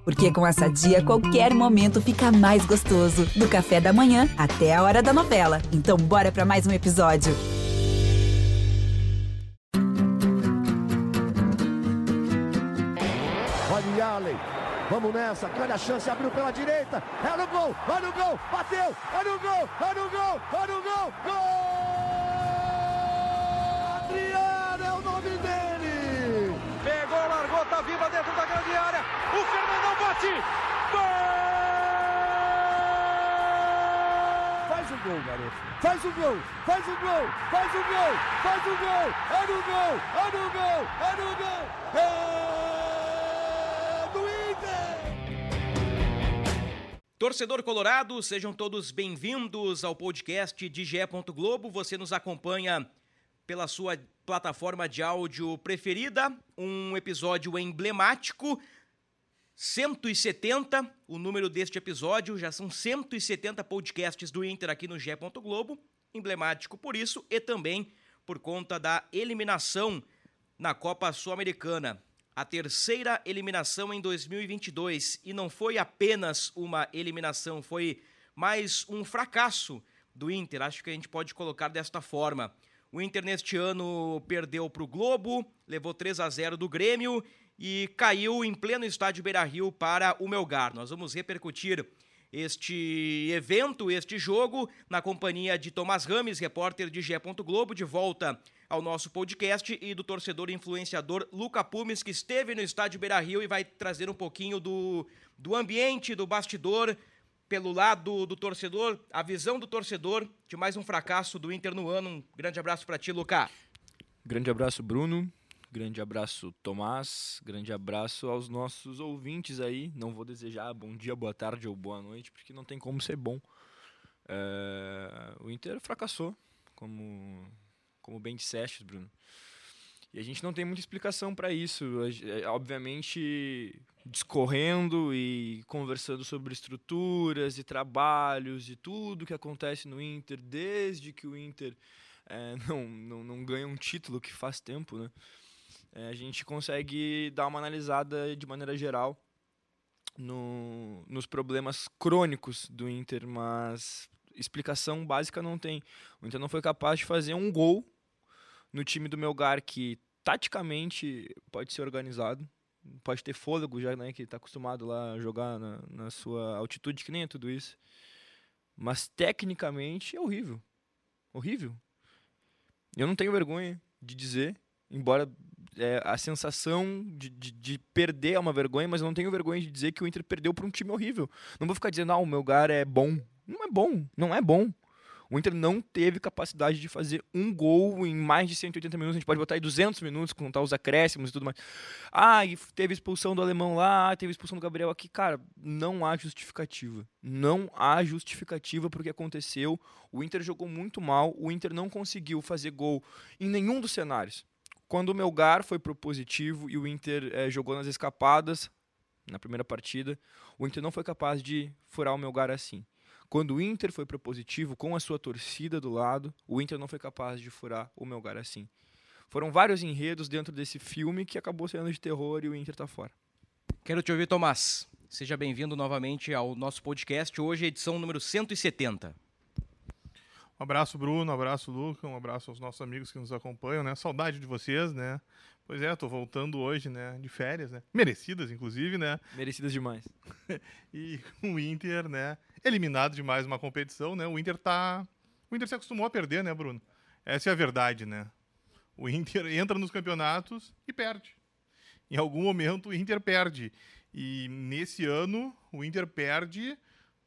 Porque com a Sadia, qualquer momento fica mais gostoso. Do café da manhã até a hora da novela. Então bora pra mais um episódio. Olha o Allen, vamos nessa, olha a chance, abriu pela direita, é no gol, olha o gol, bateu, olha o gol, olha o gol, olha o gol, gol! Adriano é o nome dele! Pegou, largou, tá viva dentro da grande área, o Fernandão bate, gol! Faz o gol, garoto, faz o gol, faz o gol, faz o gol, faz o gol, é no gol, é no gol, é no gol, Torcedor colorado, sejam todos bem-vindos ao podcast de GE. Globo. Você nos acompanha pela sua plataforma de áudio preferida. Um episódio emblemático, 170, o número deste episódio. Já são 170 podcasts do Inter aqui no GE. Globo. Emblemático por isso e também por conta da eliminação na Copa Sul-Americana. A terceira eliminação em 2022, e não foi apenas uma eliminação, foi mais um fracasso do Inter, acho que a gente pode colocar desta forma. O Inter neste ano perdeu para o Globo, levou 3-0 do Grêmio e caiu em pleno estádio Beira-Rio para o Melgar. Nós vamos repercutir este evento, este jogo, na companhia de Tomás Rames, repórter de GE. Globo, de volta ao nosso podcast, e do torcedor influenciador Luca Pumes, que esteve no estádio Beira-Rio e vai trazer um pouquinho do ambiente, do bastidor, pelo lado do torcedor, a visão do torcedor de mais um fracasso do Inter no ano. Um grande abraço para ti, Luca. Grande abraço, Bruno. Grande abraço, Tomás. Grande abraço aos nossos ouvintes aí. Não vou desejar bom dia, boa tarde ou boa noite, porque não tem como ser bom. O Inter fracassou, como bem disseste, Bruno. E a gente não tem muita explicação para isso. Obviamente, discorrendo e conversando sobre estruturas e trabalhos e tudo que acontece no Inter, desde que o Inter não ganha um título, que faz tempo, né? A gente consegue dar uma analisada de maneira geral nos problemas crônicos do Inter, mas explicação básica não tem. O Inter não foi capaz de fazer um gol no time do Melgar, que taticamente pode ser organizado, pode ter fôlego já, né, que está acostumado lá a jogar na sua altitude, que nem é tudo isso. Mas tecnicamente é horrível. Horrível. Eu não tenho vergonha de dizer, embora a sensação de perder é uma vergonha, mas eu não tenho vergonha de dizer que o Inter perdeu para um time horrível. Não vou ficar dizendo, o Melgar é bom. Não é bom, não é bom. O Inter não teve capacidade de fazer um gol em mais de 180 minutos. A gente pode botar aí 200 minutos, contar os acréscimos e tudo mais. E teve expulsão do alemão lá, teve expulsão do Gabriel aqui. Cara, não há justificativa. Não há justificativa para o que aconteceu. O Inter jogou muito mal. O Inter não conseguiu fazer gol em nenhum dos cenários. Quando o Melgar foi propositivo e o Inter jogou nas escapadas, na primeira partida, o Inter não foi capaz de furar o Melgar assim. Quando o Inter foi propositivo, com a sua torcida do lado, o Inter não foi capaz de furar o Melgar assim. Foram vários enredos dentro desse filme que acabou sendo de terror e o Inter tá fora. Quero te ouvir, Tomás. Seja bem-vindo novamente ao nosso podcast. Hoje é a edição número 170. Um abraço, Bruno, um abraço, Luca, um abraço aos nossos amigos que nos acompanham, né? Saudade de vocês, né? Pois é, tô voltando hoje, né? De férias, né? Merecidas, inclusive, né? Merecidas demais. E o Inter, né? Eliminado de mais uma competição, né? O Inter se acostumou a perder, né, Bruno? Essa é a verdade, né? O Inter entra nos campeonatos e perde. Em algum momento o Inter perde. E nesse ano o Inter perde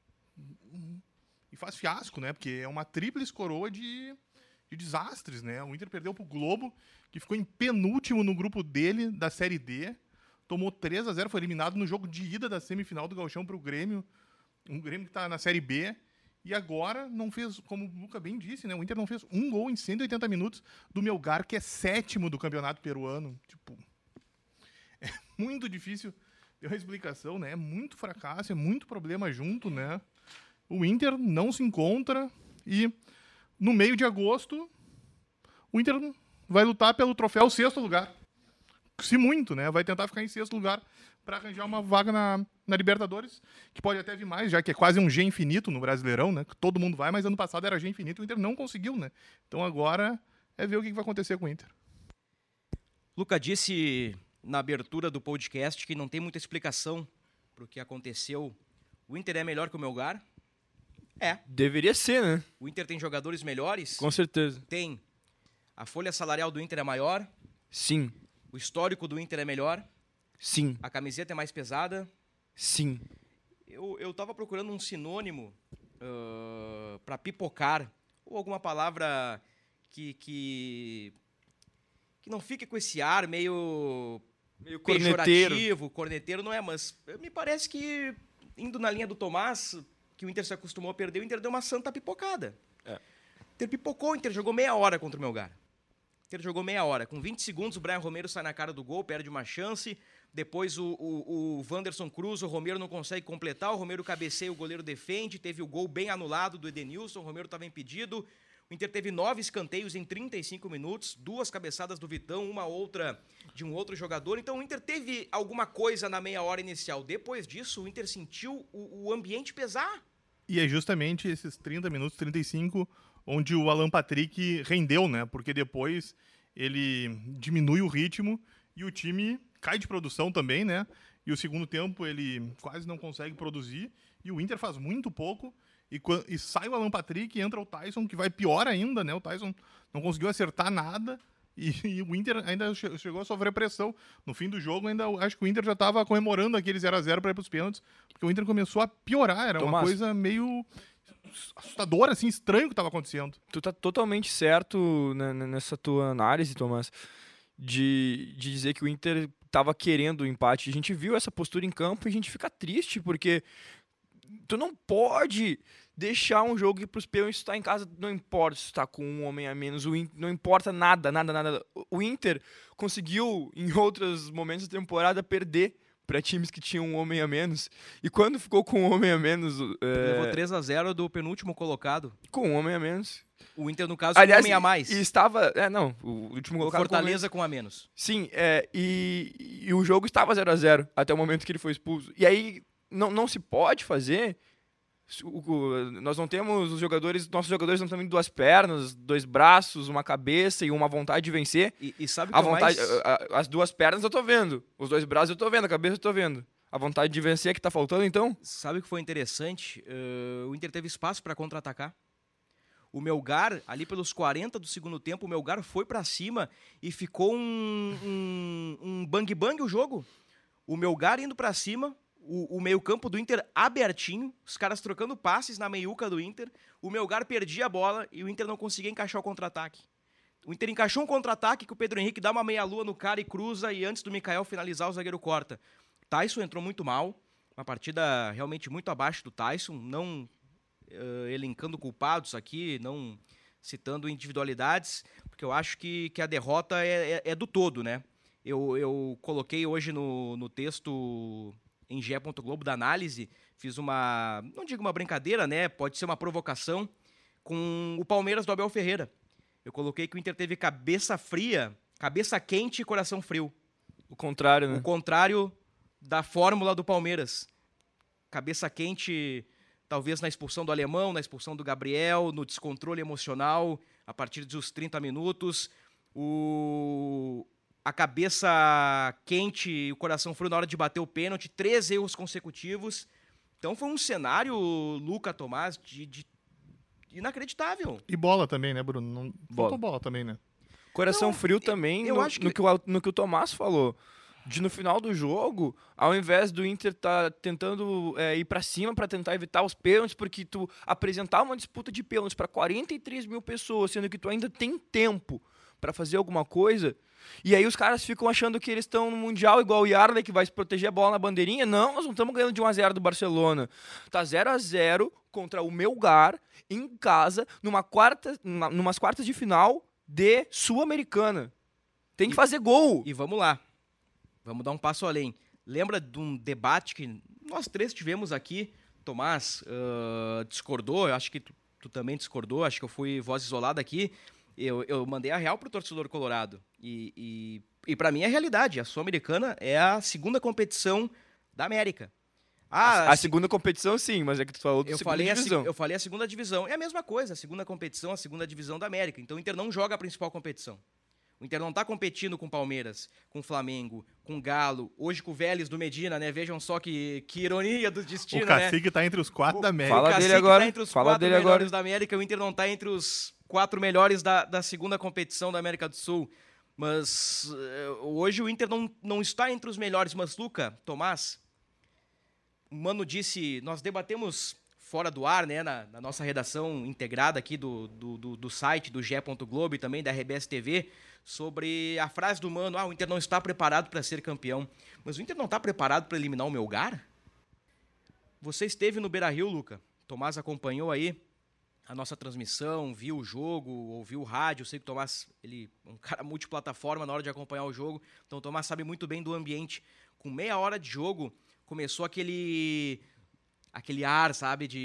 e faz fiasco, né? Porque é uma tríplice coroa de desastres, né? O Inter perdeu pro Globo, que ficou em penúltimo no grupo dele, da Série D. Tomou 3-0, foi eliminado no jogo de ida da semifinal do Gauchão pro Grêmio. Um Grêmio que tá na Série B. E agora não fez, como o Luca bem disse, né? O Inter não fez um gol em 180 minutos do Melgar, que é sétimo do campeonato peruano. Tipo, é muito difícil ter uma explicação, né? É muito fracasso, é muito problema junto, né? O Inter não se encontra e no meio de agosto o Inter vai lutar pelo troféu sexto lugar. Se muito, né? Vai tentar ficar em sexto lugar para arranjar uma vaga na Libertadores, que pode até vir mais, já que é quase um G infinito no Brasileirão, né? Que todo mundo vai, mas ano passado era G infinito e o Inter não conseguiu, né? Então agora é ver o que vai acontecer com o Inter. Luca disse na abertura do podcast que não tem muita explicação para o que aconteceu. O Inter é melhor que o Melgar? É. Deveria ser, né? O Inter tem jogadores melhores? Com certeza. Tem. A folha salarial do Inter é maior? Sim. O histórico do Inter é melhor? Sim. A camiseta é mais pesada? Sim. Eu tava procurando um sinônimo para pipocar, ou alguma palavra que não fique com esse ar meio pejorativo, corneteiro não é, mas me parece que, indo na linha do Tomás, que o Inter se acostumou a perder, o Inter deu uma santa pipocada. É. O Inter pipocou, o Inter jogou meia hora contra o Melgar. O Inter jogou meia hora. Com 20 segundos, o Brian Romero sai na cara do gol, perde uma chance. Depois o Wanderson Cruz, o Romero não consegue completar, o Romero cabeceia, o goleiro defende, teve o gol bem anulado do Edenilson, o Romero estava impedido. O Inter teve 9 escanteios em 35 minutos, 2 cabeçadas do Vitão, uma outra de um outro jogador. Então o Inter teve alguma coisa na meia hora inicial. Depois disso, o Inter sentiu o ambiente pesar. E é justamente esses 30 minutos, 35, onde o Alan Patrick rendeu, né? Porque depois ele diminui o ritmo e o time cai de produção também, né? E o segundo tempo ele quase não consegue produzir e o Inter faz muito pouco. E sai o Alan Patrick e entra o Tyson, que vai pior ainda, né? O Tyson não conseguiu acertar nada e o Inter ainda chegou a sofrer pressão. No fim do jogo, ainda acho que o Inter já estava comemorando aquele 0x0 para ir para os pênaltis, porque o Inter começou a piorar. Era uma coisa meio assustadora, assim, estranho o que estava acontecendo. Tu tá totalmente certo nessa tua análise, Tomás, de dizer que o Inter estava querendo o empate. A gente viu essa postura em campo e a gente fica triste, porque tu não pode deixar um jogo ir pros pênaltis, se tu tá em casa, não importa se tu tá com um homem a menos, não importa nada. O Inter conseguiu, em outros momentos da temporada, perder para times que tinham um homem a menos. E quando ficou com um homem a menos... Levou 3x0 do penúltimo colocado. Com um homem a menos. O Inter, no caso, com um homem a mais. E estava... o último colocado... Fortaleza com a menos. Sim, e o jogo estava 0x0 até o momento que ele foi expulso. E aí, não se pode fazer... Nós não temos nossos jogadores não têm 2 pernas, 2 braços, uma cabeça e uma vontade de vencer. E sabe o que mais... As 2 pernas eu tô vendo, os 2 braços eu tô vendo, a cabeça eu tô vendo. A vontade de vencer é que tá faltando, então? Sabe o que foi interessante? O Inter teve espaço para contra-atacar. O Melgar, ali pelos 40 do segundo tempo, o Melgar foi para cima e ficou um bang-bang o jogo. O Melgar indo para cima... O meio-campo do Inter abertinho, os caras trocando passes na meiuca do Inter, o Melgar perdia a bola e o Inter não conseguia encaixar o contra-ataque. O Inter encaixou um contra-ataque que o Pedro Henrique dá uma meia-lua no cara e cruza, e antes do Mikael finalizar, o zagueiro corta. Tyson entrou muito mal, uma partida realmente muito abaixo do Tyson, não elencando culpados aqui, não citando individualidades, porque eu acho que a derrota é do todo, né? Eu coloquei hoje no texto... em G. Globo da análise, fiz não digo uma brincadeira, né? Pode ser uma provocação, com o Palmeiras do Abel Ferreira. Eu coloquei que o Inter teve cabeça fria, cabeça quente e coração frio. O contrário, né? O contrário da fórmula do Palmeiras. Cabeça quente, talvez na expulsão do Alemão, na expulsão do Gabriel, no descontrole emocional, a partir dos 30 minutos. A cabeça quente e o coração frio na hora de bater o pênalti, 3 erros consecutivos. Então foi um cenário, Luca, Tomás, de inacreditável. E bola também, né, Bruno? Faltou bola também, né? Coração frio também, no que o Tomás falou. No final do jogo, ao invés do Inter tá tentando ir pra cima pra tentar evitar os pênaltis, porque tu apresentar uma disputa de pênaltis pra 43 mil pessoas, sendo que tu ainda tem tempo pra fazer alguma coisa... E aí os caras ficam achando que eles estão no Mundial igual o Yarley, que vai se proteger a bola na bandeirinha. Não, nós não estamos ganhando de 1x0 do Barcelona. Tá 0x0 contra o Melgar, em casa, numas quartas de final de Sul-Americana. Tem que fazer gol. E vamos lá. Vamos dar um passo além. Lembra de um debate que nós 3 tivemos aqui? Tomás discordou, eu acho que tu também discordou, acho que eu fui voz isolada aqui. Eu mandei a real pro torcedor colorado. E para mim é realidade. A Sul-Americana é a segunda competição da América. A segunda competição, sim, mas é que tu falou da segunda divisão. Eu falei a segunda divisão. É a mesma coisa, a segunda competição, a segunda divisão da América. Então o Inter não joga a principal competição. O Inter não tá competindo com Palmeiras, com Flamengo, com Galo, hoje com o Vélez do Medina, né? Vejam só que ironia do destino, O Cacique tá entre os 4 da América. Fala o dele Cacique agora. tá entre os Fala 4 dele melhores agora. da América, o Inter não tá entre os 4 melhores da segunda competição da América do Sul. Mas hoje o Inter não está entre os melhores. Mas, Luca, Tomás, o Mano disse, nós debatemos fora do ar, né, na nossa redação integrada aqui do site do GE.globo e também da RBS TV, sobre a frase do Mano, o Inter não está preparado para ser campeão. Mas o Inter não está preparado para eliminar o Melgar? Você esteve no Beira-Rio, Luca. Tomás acompanhou aí a nossa transmissão, viu o jogo, ouviu o rádio. Eu sei que o Tomás, ele é um cara multiplataforma na hora de acompanhar o jogo. Então o Tomás sabe muito bem do ambiente. Com meia hora de jogo, começou aquele ar, sabe, de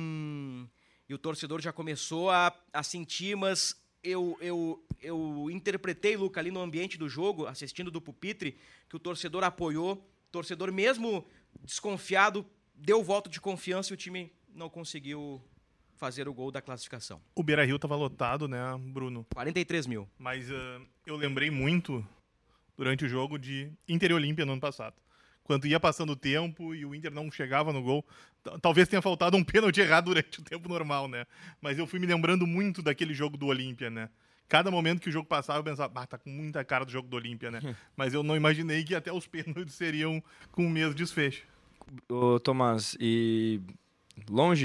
e o torcedor já começou a sentir, mas eu interpretei, Luca, ali no ambiente do jogo, assistindo do pupitre, que o torcedor apoiou, o torcedor mesmo desconfiado, deu voto de confiança e o time não conseguiu fazer o gol da classificação. O Beira-Rio tava lotado, né, Bruno? 43 mil. Mas eu lembrei muito, durante o jogo, de Inter e Olímpia no ano passado. Quando ia passando o tempo e o Inter não chegava no gol. Talvez tenha faltado um pênalti errado durante o tempo normal, né? Mas eu fui me lembrando muito daquele jogo do Olímpia, né? Cada momento que o jogo passava, eu pensava, tá com muita cara do jogo do Olímpia, né? Mas eu não imaginei que até os pênaltis seriam com o mesmo desfecho. Ô, Tomás, e longe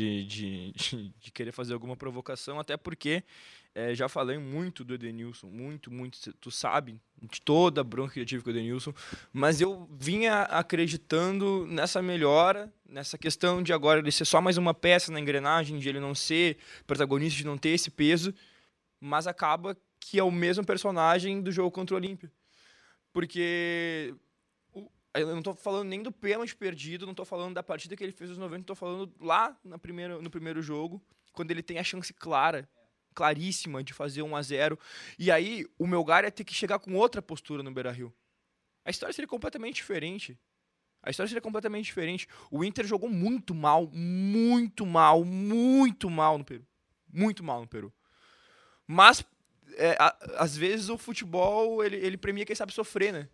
de querer fazer alguma provocação, até porque já falei muito do Edenilson, muito, tu sabe, de toda a bronca que eu tive com o Edenilson, mas eu vinha acreditando nessa melhora, nessa questão de agora ele ser só mais uma peça na engrenagem, de ele não ser protagonista, de não ter esse peso, mas acaba que é o mesmo personagem do jogo contra o Olímpia. Porque eu não tô falando nem do pênalti perdido, não tô falando da partida que ele fez nos 90, tô falando lá no primeiro jogo, quando ele tem a chance claríssima de fazer 1-0. E aí o Melgar ia ter que chegar com outra postura no Beira-Rio. A história seria completamente diferente. O Inter jogou muito mal no Peru. Muito mal no Peru. Mas, às vezes, o futebol, ele premia quem sabe sofrer, né?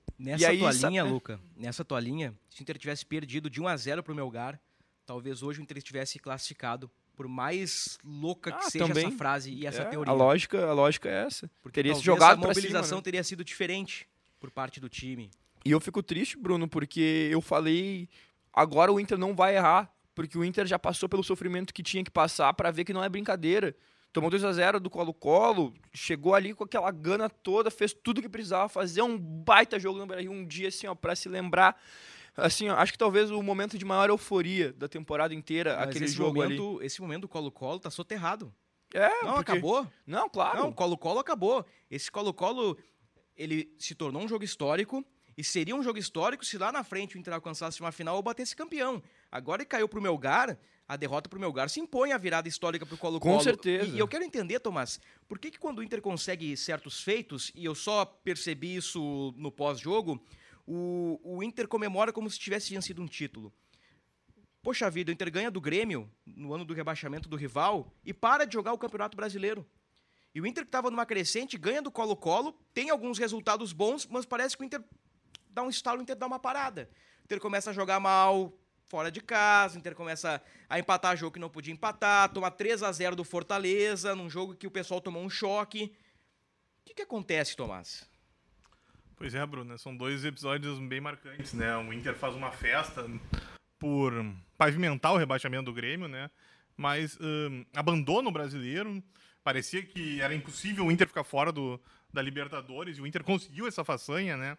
Nessa tua linha, se o Inter tivesse perdido de 1-0 pro Melgar, talvez hoje o Inter estivesse classificado. Por mais louca que seja também, essa frase e essa teoria. A lógica é essa. Porque teria se talvez jogado a mobilização pra cima, né? teria sido diferente por parte do time. E eu fico triste, Bruno, porque eu falei, agora o Inter não vai errar, porque o Inter já passou pelo sofrimento que tinha que passar para ver que não é brincadeira. Tomou 2-0 do Colo-Colo, chegou ali com aquela gana toda, fez tudo que precisava fazer, um baita jogo no Brasil, um dia assim, ó, para se lembrar. Assim, ó, acho que talvez o momento de maior euforia da temporada inteira, mas aquele jogo ali. Esse momento do Colo-Colo tá soterrado. Não, acabou. Não, claro. Não, o Colo-Colo acabou. Esse Colo-Colo, ele se tornou um jogo histórico, e seria um jogo histórico se lá na frente o Inter alcançasse uma final ou batesse campeão. Agora ele caiu pro Melgar, a derrota pro Melgar se impõe a virada histórica pro Colo-Colo. Com certeza. E eu quero entender, Tomás, por que quando o Inter consegue certos feitos, e eu só percebi isso no pós-jogo, o Inter comemora como se tivesse vencido um título. Poxa vida, o Inter ganha do Grêmio no ano do rebaixamento do rival e para de jogar o Campeonato Brasileiro. E o Inter que estava numa crescente ganha do Colo-Colo, tem alguns resultados bons, mas parece que o Inter dá um estalo, o Inter dá uma parada. O Inter começa a jogar mal fora de casa, o Inter começa a empatar jogo que não podia empatar, toma 3-0 do Fortaleza, num jogo que o pessoal tomou um choque. O que acontece, Tomás? Pois é, Bruno, são 2 episódios bem marcantes, né? O Inter faz uma festa por pavimentar o rebaixamento do Grêmio, né? Mas abandona o Brasileiro. Parecia que era impossível o Inter ficar fora da Libertadores, e o Inter conseguiu essa façanha, né?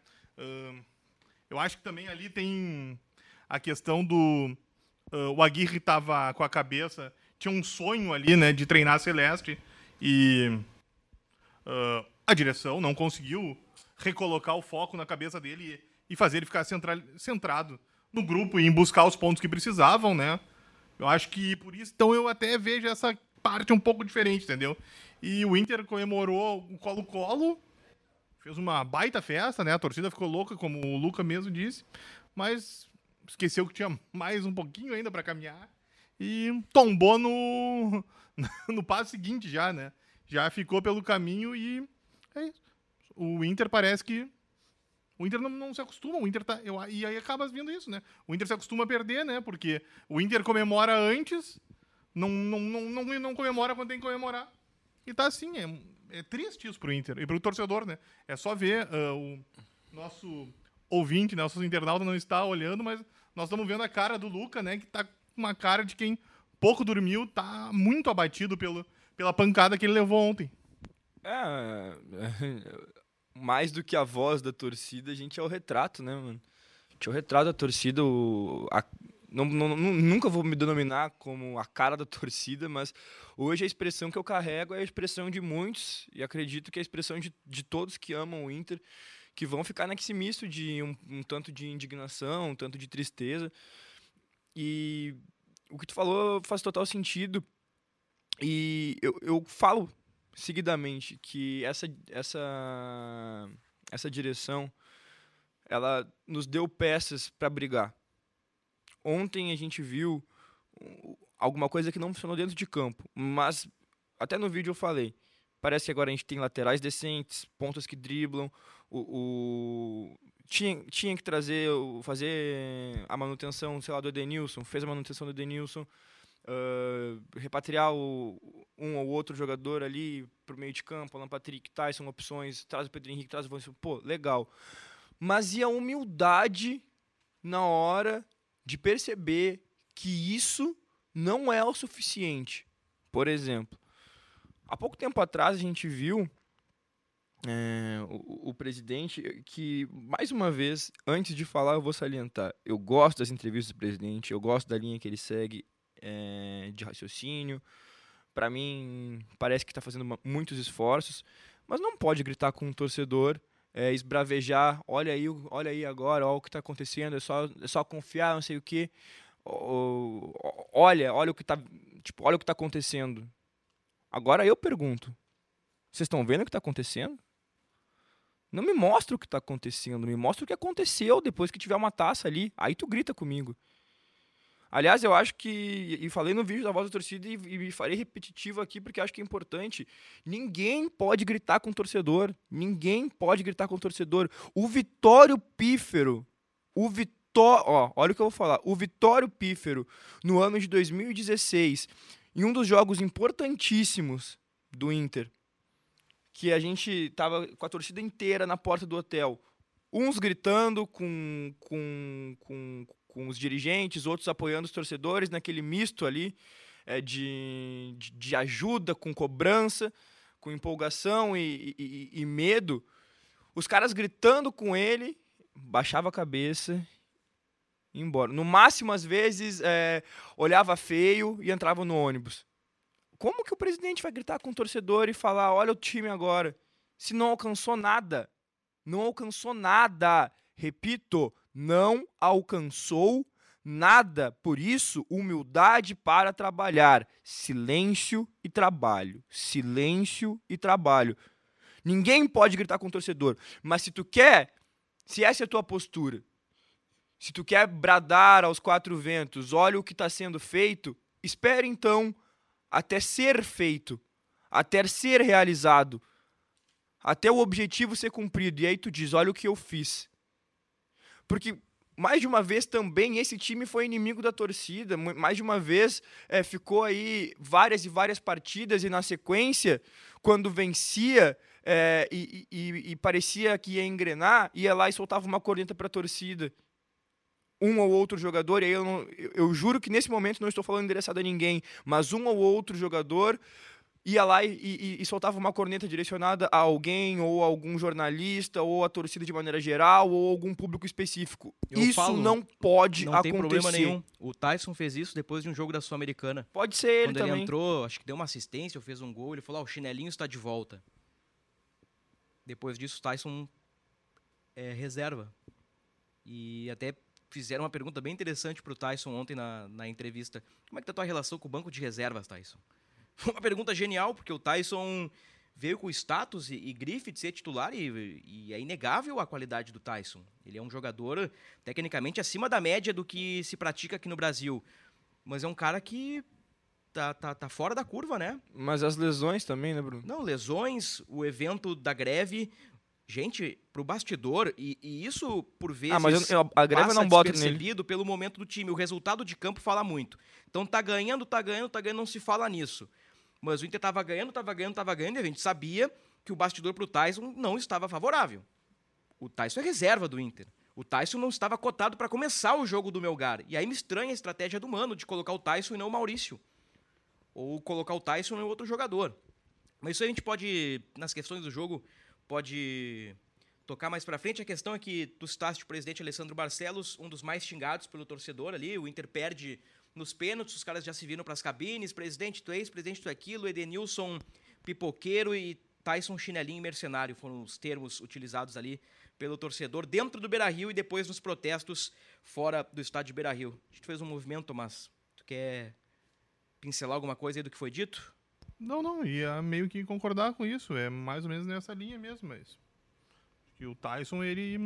Eu acho que também ali tem a questão do... o Aguirre estava com a cabeça... Tinha um sonho ali, né, de treinar a Celeste, e a direção não conseguiu recolocar o foco na cabeça dele e fazer ele ficar centrado no grupo e em buscar os pontos que precisavam, né? Eu acho que por isso, então eu até vejo essa parte um pouco diferente, entendeu? E o Inter comemorou o Colo-Colo, fez uma baita festa, né? A torcida ficou louca, como o Luca mesmo disse, mas esqueceu que tinha mais um pouquinho ainda para caminhar e tombou no passo seguinte já, né? Já ficou pelo caminho e é isso. O Inter parece que... O Inter não se acostuma, o Inter tá... E aí acaba vindo isso, né? O Inter se acostuma a perder, né? Porque o Inter comemora antes, não comemora quando tem que comemorar. E tá assim, é triste isso pro Inter e pro torcedor, né? É só ver o nosso ouvinte, né? O nosso internauta não está olhando, mas nós estamos vendo a cara do Luca, né? Que tá com uma cara de quem pouco dormiu, tá muito abatido pela pancada que ele levou ontem. Mais do que a voz da torcida, a gente é o retrato, né, mano? A gente é o retrato da torcida. Nunca vou me denominar como a cara da torcida, mas hoje a expressão que eu carrego é a expressão de muitos, e acredito que é a expressão de todos que amam o Inter, que vão ficar nesse misto de um tanto de indignação, um tanto de tristeza. E o que tu falou faz total sentido. E eu falo seguidamente que essa direção, ela nos deu peças para brigar. Ontem a gente viu alguma coisa que não funcionou dentro de campo, mas até no vídeo eu falei, parece que agora a gente tem laterais decentes, pontas que driblam, tinha que fazer a manutenção, sei lá, do Edenilson, fez a manutenção do Edenilson, repatriar um ou outro jogador ali pro meio de campo, Alan Patrick, Tyson, opções, traz o Pedro Henrique, traz o Vanessa, pô, legal. Mas e a humildade na hora de perceber que isso não é o suficiente? Por exemplo, há pouco tempo atrás a gente viu o presidente, que, mais uma vez, antes de falar, eu vou salientar, eu gosto das entrevistas do presidente, eu gosto da linha que ele segue, de raciocínio. Para mim, parece que está fazendo muitos esforços, mas não pode gritar com um torcedor, esbravejar, olha aí agora, olha o que está acontecendo, é só confiar, não sei o quê. Olha o que está, olha o que está acontecendo. Agora eu pergunto, vocês estão vendo o que está acontecendo? Não me mostra o que está acontecendo, me mostra o que aconteceu depois que tiver uma taça ali, aí tu grita comigo. Aliás, eu acho que, e falei no vídeo da Voz da Torcida e me farei repetitivo aqui porque acho que é importante, ninguém pode gritar com o torcedor, O Vitório Pífero, olha o que eu vou falar, o Vitório Pífero, no ano de 2016, em um dos jogos importantíssimos do Inter, que a gente tava com a torcida inteira na porta do hotel, uns gritando com os dirigentes, outros apoiando os torcedores, naquele misto ali de ajuda, com cobrança, com empolgação e medo. Os caras gritando com ele, baixava a cabeça e ia embora. No máximo, às vezes, olhava feio e entrava no ônibus. Como que o presidente vai gritar com o torcedor e falar, olha o time agora, se não alcançou nada? Não alcançou nada. Repito, não alcançou nada. Por isso, humildade para trabalhar. Silêncio e trabalho. Silêncio e trabalho. Ninguém pode gritar com o torcedor. Mas se essa é a tua postura, se tu quer bradar aos quatro ventos, olha o que está sendo feito, espere então até ser feito, até ser realizado, até o objetivo ser cumprido. E aí tu diz, olha o que eu fiz. Porque, mais de uma vez também, esse time foi inimigo da torcida. Mais de uma vez ficou aí várias e várias partidas e na sequência, quando vencia e parecia que ia engrenar, ia lá e soltava uma corneta para a torcida. Um ou outro jogador, e aí eu juro que nesse momento não estou falando endereçado a ninguém, mas um ou outro jogador ia lá e soltava uma corneta direcionada a alguém, ou a algum jornalista, ou a torcida de maneira geral, ou algum público específico. Não pode acontecer. Não tem problema nenhum. O Tyson fez isso depois de um jogo da Sul-Americana. Pode ser ele também. Quando ele entrou, acho que deu uma assistência, ou fez um gol, ele falou, o chinelinho está de volta. Depois disso, o Tyson reserva. E até fizeram uma pergunta bem interessante pro Tyson ontem na entrevista. Como é que tá a tua relação com o banco de reservas, Tyson? Foi uma pergunta genial, porque o Tyson veio com status e grife de ser titular e é inegável a qualidade do Tyson. Ele é um jogador tecnicamente acima da média do que se pratica aqui no Brasil. Mas é um cara que tá fora da curva, né? Mas as lesões também, né, Bruno? Não, lesões, o evento da greve. Gente, pro bastidor, e isso por vezes mas a greve passa não bota nele. despercebido pelo momento do time. O resultado de campo fala muito. Então tá ganhando, não se fala nisso. Mas o Inter tava ganhando, e a gente sabia que o bastidor pro Tyson não estava favorável. O Tyson é reserva do Inter. O Tyson não estava cotado para começar o jogo do Melgar. E aí me estranha a estratégia do Mano de colocar o Tyson e não o Maurício. Ou colocar o Tyson e outro jogador. Mas isso a gente pode, nas questões do jogo, pode tocar mais pra frente. A questão é que tu citaste o presidente Alessandro Barcelos, um dos mais xingados pelo torcedor ali. O Inter perde nos pênaltis, os caras já se viram pras cabines. Presidente, tu é isso, presidente, tu é aquilo. Edenilson, pipoqueiro e Tyson, chinelinho e mercenário. Foram os termos utilizados ali pelo torcedor dentro do Beira-Rio e depois nos protestos fora do estádio Beira-Rio. A gente fez um movimento, Tomás. Tu quer pincelar alguma coisa aí do que foi dito? Não, ia meio que concordar com isso. É mais ou menos nessa linha mesmo, mas... que o Tyson,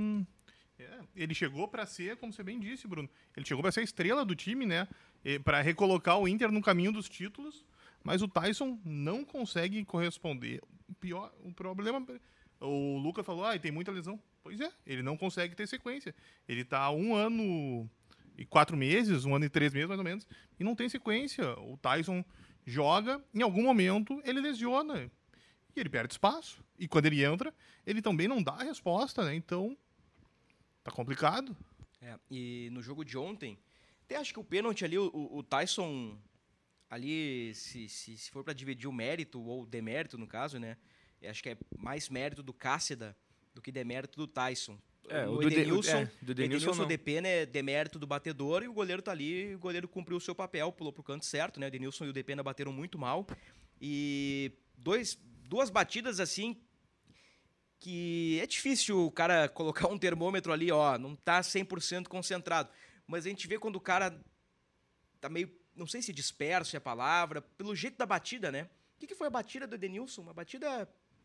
ele chegou para ser, como você bem disse, Bruno, ele chegou para ser a estrela do time, né? Para recolocar o Inter no caminho dos títulos, mas o Tyson não consegue corresponder. O problema... O Lucas falou, tem muita lesão. Pois é, ele não consegue ter sequência. Ele tá há 1 ano e 4 meses, 1 ano e 3 meses, mais ou menos, e não tem sequência. O Tyson joga, em algum momento ele lesiona e ele perde espaço. E quando ele entra, ele também não dá a resposta, né? Então, tá complicado. E no jogo de ontem, até acho que o pênalti ali, o Tyson, ali, se for para dividir o mérito, ou o demérito no caso, né? Eu acho que é mais mérito do Cássida do que demérito do Tyson. O Edenilson no DP, né, demérito do batedor, e o goleiro tá ali, o goleiro cumpriu o seu papel, pulou pro canto certo, né? O Edenilson e o DP bateram muito mal. E duas batidas assim que é difícil o cara colocar um termômetro ali, não tá 100% concentrado. Mas a gente vê quando o cara tá meio, não sei se disperso é a palavra, pelo jeito da batida, né? O que foi a batida do Edenilson? Uma batida...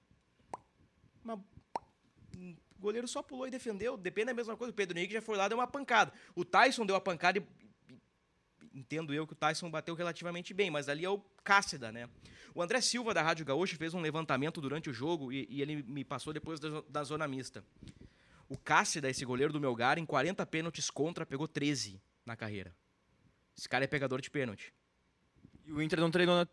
O goleiro só pulou e defendeu. Depende da mesma coisa. O Pedro Henrique já foi lá e deu uma pancada. O Tyson deu a pancada e entendo eu que o Tyson bateu relativamente bem, mas ali é o Cássida, né? O André Silva, da Rádio Gaúcha, fez um levantamento durante o jogo e ele me passou depois da zona mista. O Cássida, esse goleiro do Melgar, em 40 pênaltis contra, pegou 13 na carreira. Esse cara é pegador de pênalti. E o Inter não treinou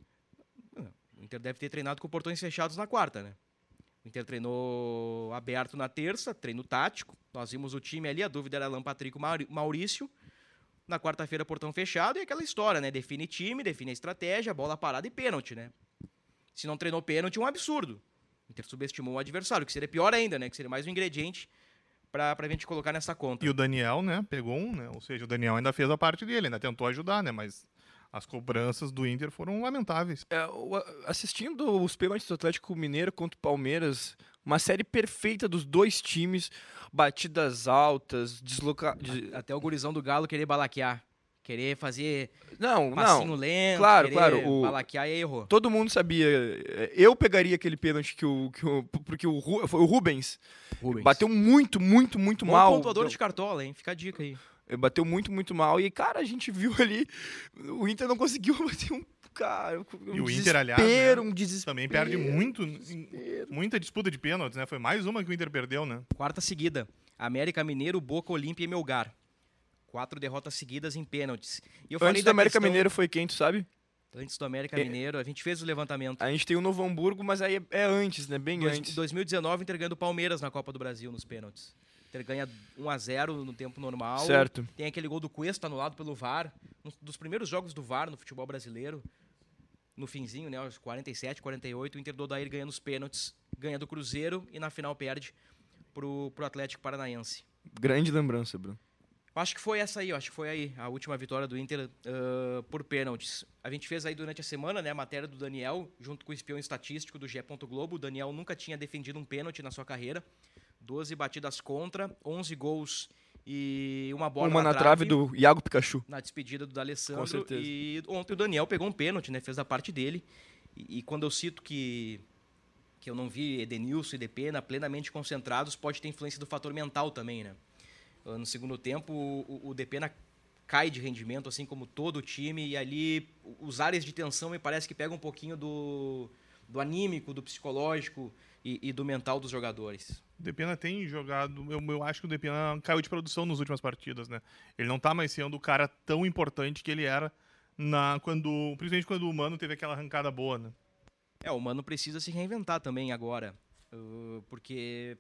O Inter deve ter treinado com portões fechados na quarta, né? O Inter treinou aberto na terça, treino tático. Nós vimos o time ali, a dúvida era Alan Patrick e Maurício. Na quarta-feira, portão fechado, e aquela história, né? Define time, define a estratégia, bola parada e pênalti, né? Se não treinou pênalti, é um absurdo. O Inter subestimou o adversário, que seria pior ainda, né? Que seria mais um ingrediente pra gente colocar nessa conta. E o Daniel, né? Pegou né? Ou seja, o Daniel ainda fez a parte dele, ainda tentou ajudar, né? Mas... as cobranças do Inter foram lamentáveis. Assistindo os pênaltis do Atlético Mineiro contra o Palmeiras, uma série perfeita dos dois times, batidas altas, Até o gurizão do Galo querer balaquear, querer fazer passinho passinho lento, claro, balaquear e errou. Todo mundo sabia. Eu pegaria aquele pênalti porque foi o Rubens. Bateu muito mal. Bom pontuador de cartola, hein? Fica a dica aí. Bateu muito mal. E, cara, a gente viu ali, o Inter não conseguiu bater e o Inter, aliás, né, um desespero. Também perde muita disputa de pênaltis, né? Foi mais uma que o Inter perdeu, né? Quarta seguida. América Mineiro, Boca, Olímpia e Melgar. 4 derrotas seguidas em pênaltis. E eu falei Antes do América Mineiro foi quem, tu sabe? Antes do América Mineiro, a gente fez o levantamento. A gente tem o Novo Hamburgo, mas aí é antes, né? Bem antes. Em 2019, o Inter ganhou do Palmeiras na Copa do Brasil, nos pênaltis. O Inter ganha 1-0 no tempo normal. Certo. Tem aquele gol do Cuesta anulado pelo VAR. Um dos primeiros jogos do VAR no futebol brasileiro. No finzinho, né? Aos 47, 48, o Inter do Odair ganha nos pênaltis. Ganha do Cruzeiro e na final perde pro Atlético Paranaense. Grande lembrança, Bruno. Acho que foi essa aí, a última vitória do Inter por pênaltis. A gente fez aí durante a semana, né, a matéria do Daniel, junto com o espião estatístico do GE. Globo. O Daniel nunca tinha defendido um pênalti na sua carreira. 12 batidas contra, 11 gols E uma bola Uma na trave do Iago Pikachu. na despedida do D'Alessandro. Com certeza. E ontem o Daniel pegou um pênalti, né? Fez a parte dele. E quando eu cito que eu não vi Edenilson e Depena plenamente concentrados, pode ter influência do fator mental também, né? No segundo tempo, o Depena cai de rendimento, assim como todo o time, e ali os áreas de tensão me parece que pegam um pouquinho do anímico, do psicológico e do mental dos jogadores. O Depena tem jogado... Eu acho que o Depena caiu de produção nas últimas partidas, né? Ele não tá mais sendo o cara tão importante que ele era principalmente quando o Mano teve aquela arrancada boa, né? O Mano precisa se reinventar também agora, porque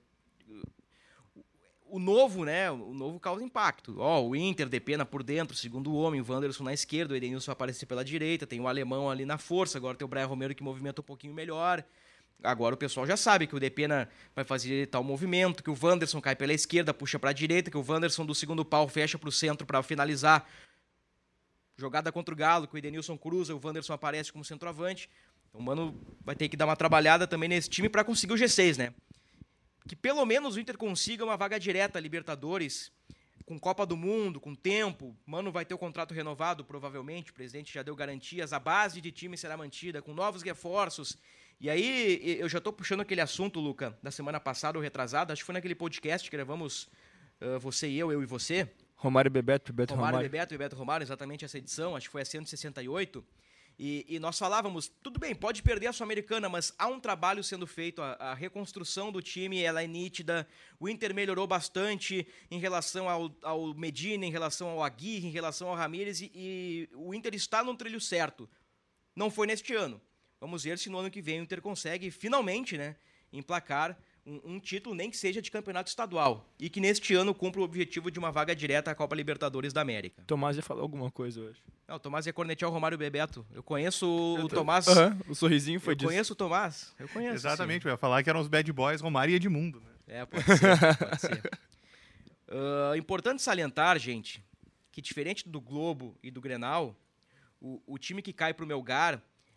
o novo, né? O novo causa impacto. O Inter, Depena por dentro, segundo homem, o Wanderson na esquerda, o Edenilson aparece pela direita, tem o alemão ali na força, agora tem o Brian Romero que movimenta um pouquinho melhor. Agora o pessoal já sabe que o Depena vai fazer tal movimento, que o Wanderson cai pela esquerda, puxa para a direita, que o Wanderson do segundo pau fecha para o centro para finalizar. Jogada contra o Galo, que o Edenilson cruza, o Wanderson aparece como centroavante. Então o Mano vai ter que dar uma trabalhada também nesse time para conseguir o G6, né? Que pelo menos o Inter consiga uma vaga direta a Libertadores, com Copa do Mundo, com tempo. Mano vai ter o contrato renovado, provavelmente. O presidente já deu garantias. A base de time será mantida, com novos reforços. E aí, eu já estou puxando aquele assunto, Luca, da semana passada ou retrasada. Acho que foi naquele podcast que gravamos você e eu e você. Romário e Bebeto, Bebeto Romário Romário. e Bebeto, e Bebeto Romário, exatamente essa edição. Acho que foi a 168. E nós falávamos, tudo bem, pode perder a Sul-Americana, mas há um trabalho sendo feito, a reconstrução do time, ela é nítida, o Inter melhorou bastante em relação ao Medina, em relação ao Aguirre, em relação ao Ramírez, e o Inter está no trilho certo. Não foi neste ano. Vamos ver se no ano que vem o Inter consegue, finalmente, né, emplacar um título, nem que seja de campeonato estadual, e que neste ano cumpra o objetivo de uma vaga direta à Copa Libertadores da América. Tomás ia falar alguma coisa hoje. Não, o Tomás ia cornetear o Romário e o Bebeto. Eu conheço o Tomás. O sorrisinho foi disso. Eu conheço o Tomás. Eu conheço. Exatamente, eu ia falar que eram os bad boys Romário e Edmundo, né? Pode ser, pode ser. Importante salientar, gente, que diferente do Globo e do Grenal, o time que cai pro Melgar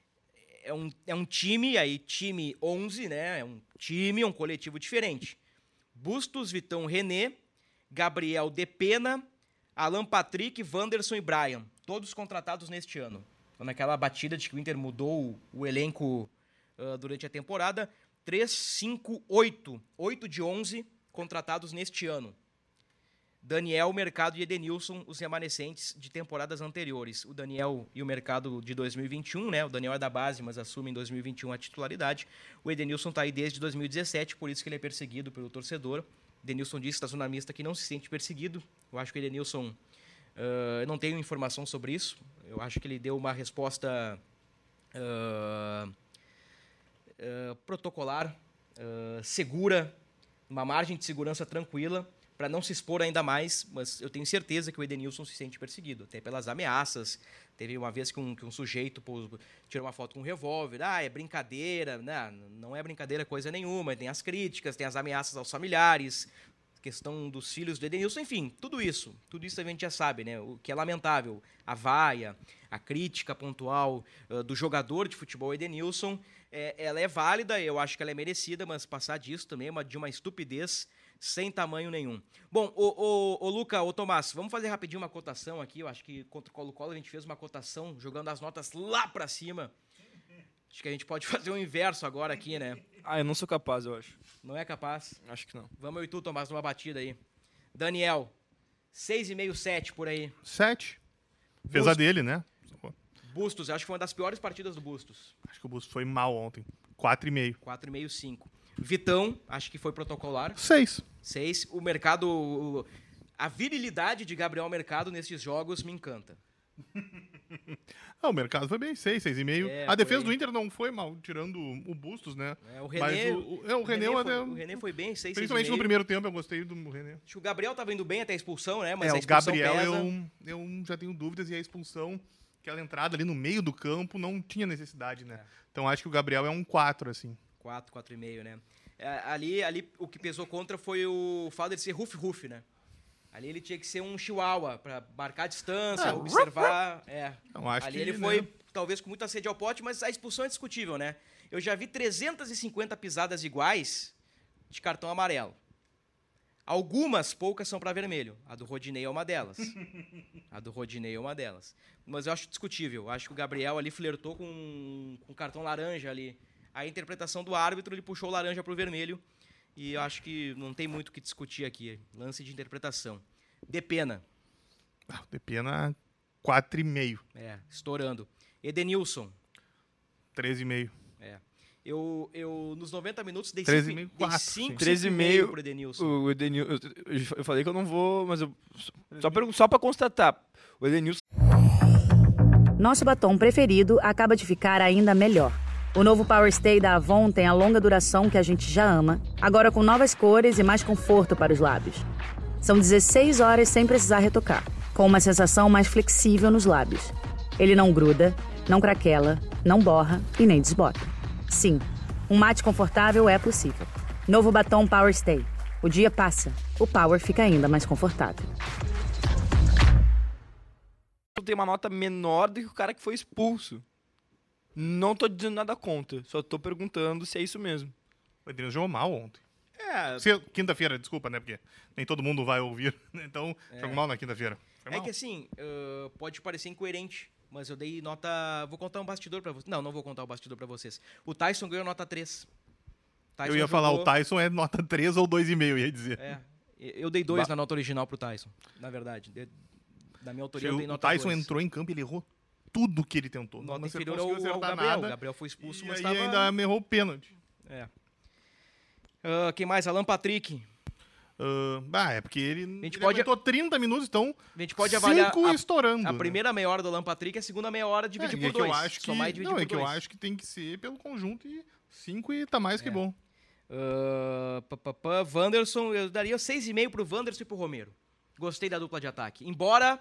é um time, aí time 11, né? É um time, um coletivo diferente. Bustos, Vitão, René, Gabriel, Depena, Alan Patrick, Wanderson e Brian. Todos contratados neste ano. Então, naquela batida de que o Inter mudou o elenco durante a temporada, 3, 5, 8. 8 de 11 contratados neste ano. Daniel, Mercado e Edenilson, os remanescentes de temporadas anteriores. O Daniel e o Mercado de 2021, né? O Daniel é da base, mas assume em 2021 a titularidade. O Edenilson está aí desde 2017, por isso que ele é perseguido pelo torcedor. Edenilson disse, estacionar mista, que não se sente perseguido. Eu acho que o Edenilson... eu não tenho informação sobre isso. Eu acho que ele deu uma resposta protocolar, segura, uma margem de segurança tranquila, para não se expor ainda mais, mas eu tenho certeza que o Edenilson se sente perseguido, até pelas ameaças. Teve uma vez que um sujeito tirou uma foto com um revólver, é brincadeira, não é brincadeira coisa nenhuma, tem as críticas, tem as ameaças aos familiares, questão dos filhos do Edenilson, enfim, tudo isso a gente já sabe, né? O que é lamentável, a vaia, a crítica pontual do jogador de futebol Edenilson, ela é válida, eu acho que ela é merecida, mas passar disso também é de uma estupidez sem tamanho nenhum. Bom, o Luca, o Tomás, vamos fazer rapidinho uma cotação aqui. Eu acho que contra o Colo-Colo a gente fez uma cotação jogando as notas lá pra cima. Acho que a gente pode fazer o inverso agora aqui, né? Eu não sou capaz, eu acho. Não é capaz? Acho que não. Vamos eu e tu, Tomás, numa batida aí. Daniel, 6,5, 7 por aí. 7. Fez a dele, né? Bustos, acho que foi uma das piores partidas do Bustos. Acho que o Bustos foi mal ontem. 4,5. 4,5, 5. Vitão, acho que foi protocolar. 6. 6. O Mercado... A virilidade de Gabriel Mercado nesses jogos me encanta. O Mercado foi bem, 6, 6,5. A defesa do Inter não foi mal, tirando o Bustos, né? O René... Mas o René foi bem, 6, 6,5. Principalmente no primeiro tempo, eu gostei do René. Acho que o Gabriel tava indo bem até a expulsão, né? Mas a o expulsão Gabriel pesa. eu já tenho dúvidas, e a expulsão, aquela entrada ali no meio do campo, não tinha necessidade, né? Então acho que o Gabriel é um 4, assim. 4, 4,5, né? Ali o que pesou contra foi o fato de ser ruf-ruf, né? Ali ele tinha que ser um chihuahua para marcar a distância, observar. Então, acho ali que, ele foi, talvez, com muita sede ao pote, mas a expulsão é discutível, né? Eu já vi 350 pisadas iguais de cartão amarelo. Algumas, poucas, são para vermelho. A do Rodinei é uma delas. Mas eu acho discutível. Acho que o Gabriel ali flertou com cartão laranja ali. A interpretação do árbitro, ele puxou o laranja pro vermelho. E eu acho que não tem muito o que discutir aqui. Lance de interpretação. Depena. Depena 4,5. Estourando. Edenilson. 13,5. Eu nos 90 minutos dei 13,5, 4. 5,5 pro Edenilson. O Edenilson, eu falei que eu não vou, mas só para constatar. O Edenilson. Nosso batom preferido acaba de ficar ainda melhor. O novo Power Stay da Avon tem a longa duração que a gente já ama, agora com novas cores e mais conforto para os lábios. São 16 horas sem precisar retocar, com uma sensação mais flexível nos lábios. Ele não gruda, não craquela, não borra e nem desbota. Sim, um mate confortável é possível. Novo batom Power Stay. O dia passa, o Power fica ainda mais confortável. Tem uma nota menor do que o cara que foi expulso. Não tô dizendo nada contra, só tô perguntando se é isso mesmo. O Edenilson jogou mal ontem. Quinta-feira, desculpa, né? Porque nem todo mundo vai ouvir. Então, jogou mal na quinta-feira. É que assim, pode parecer incoerente, mas eu dei nota... Vou contar um bastidor pra vocês. Não vou contar o bastidor pra vocês. O Tyson ganhou nota 3. Eu ia falar, o Tyson é nota 3 ou 2,5, ia dizer. Eu dei 2 na nota original pro Tyson, na verdade. Da minha autoria, eu dei nota 2. O Tyson entrou em campo e ele errou tudo que ele tentou. Nota inferior ao Gabriel. O Gabriel foi expulso, mas aí ainda errou o pênalti. Quem mais? Alan Patrick. É porque ele aguentou 30 minutos, então a gente pode avaliar 5 estourando. A primeira meia hora do Alan Patrick e a segunda meia hora dividir por 2. Eu acho que tem que ser pelo conjunto e 5 e tá mais que bom. Wanderson, eu daria 6,5 pro Wanderson e pro Romero. Gostei da dupla de ataque. Embora